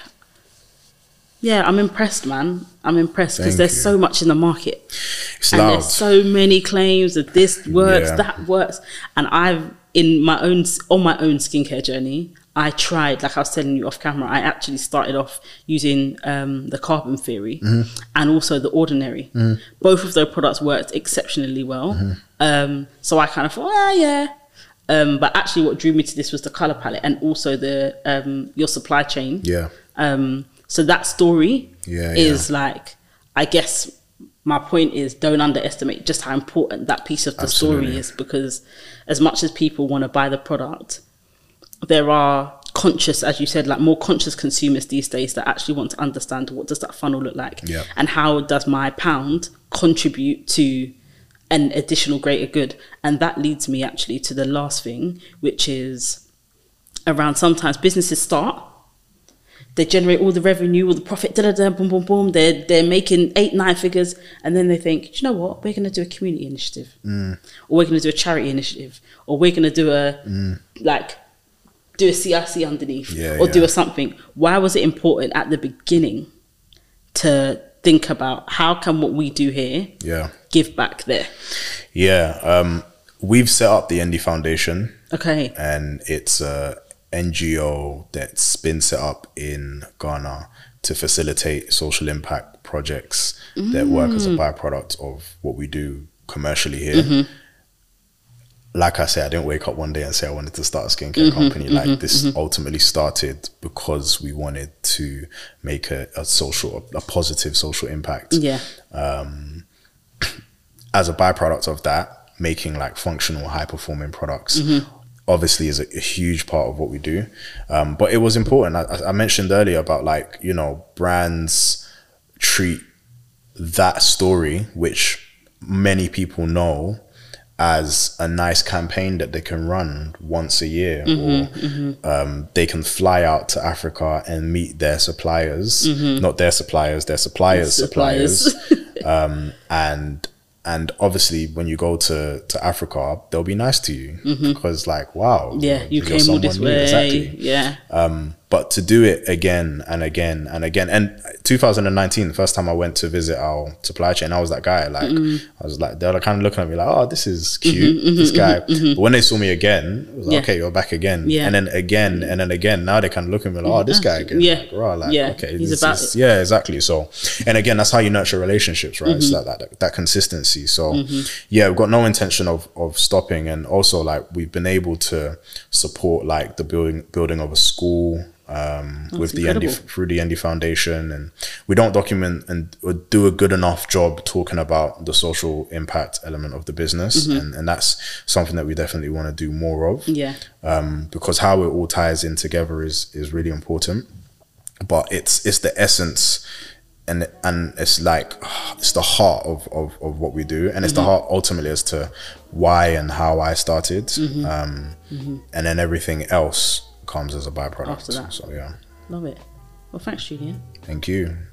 I'm impressed, man. I'm impressed because there's so much in the market. It's and loud. There's so many claims that this works, that works. And on my own skincare journey, I tried, like I was telling you off camera, I actually started off using the Carbon Theory and also the Ordinary. Both of those products worked exceptionally well. So I kind of thought, but actually what drew me to this was the color palette and also the your supply chain. So that story is like, I guess my point is, don't underestimate just how important that piece of the story is, because as much as people want to buy the product, there are conscious, as you said, like more conscious consumers these days that actually want to understand what does that funnel look like and how does my pound contribute to an additional greater good. And that leads me actually to the last thing, which is around sometimes businesses start, they generate all the revenue, all the profit, boom, boom, boom. They're making 8-9 figures, and then they think, do you know what? We're going to do a community initiative, or we're going to do a charity initiative, or we're going to do do a CRC underneath, or do a something. Why was it important at the beginning to think about how can what we do here give back there? We've set up the Yendi Foundation. Okay. And it's a NGO that's been set up in Ghana to facilitate social impact projects that work as a byproduct of what we do commercially here. Like I said, I didn't wake up one day and say I wanted to start a skincare company. Like this ultimately started because we wanted to make a positive social impact. As a byproduct of that, making like functional, high performing products obviously is a huge part of what we do. But it was important. I mentioned earlier about like, you know, brands treat that story, which many people know, as a nice campaign that they can run once a year, or they can fly out to Africa and meet their suppliers, not their suppliers, their suppliers. And obviously when you go to Africa, they'll be nice to you because like, wow, you came all this way. but to do it again and again and again. And 2019, the first time I went to visit our supply chain, I was that guy. Like I was like, they were kind of looking at me like, oh, this is cute, this guy. But when they saw me again, it was like, okay, you're back again. And then again and then again. Now they kind of look at me like, oh, this guy again. Like, right, like, okay, he's about it. Yeah, exactly. So, and again, that's how you nurture relationships, right? It's like that consistency. So yeah, we've got no intention of stopping. And also, like, we've been able to support like the building of a school with through the Endy Foundation, and we don't document and do a good enough job talking about the social impact element of the business, and that's something that we definitely want to do more of. Because how it all ties in together is really important, but it's the essence. And it's like, it's the heart of what we do, and it's the heart ultimately as to why and how I started, and then everything else comes as a byproduct. After that. So yeah, love it. Well, thanks, Julian. Thank you.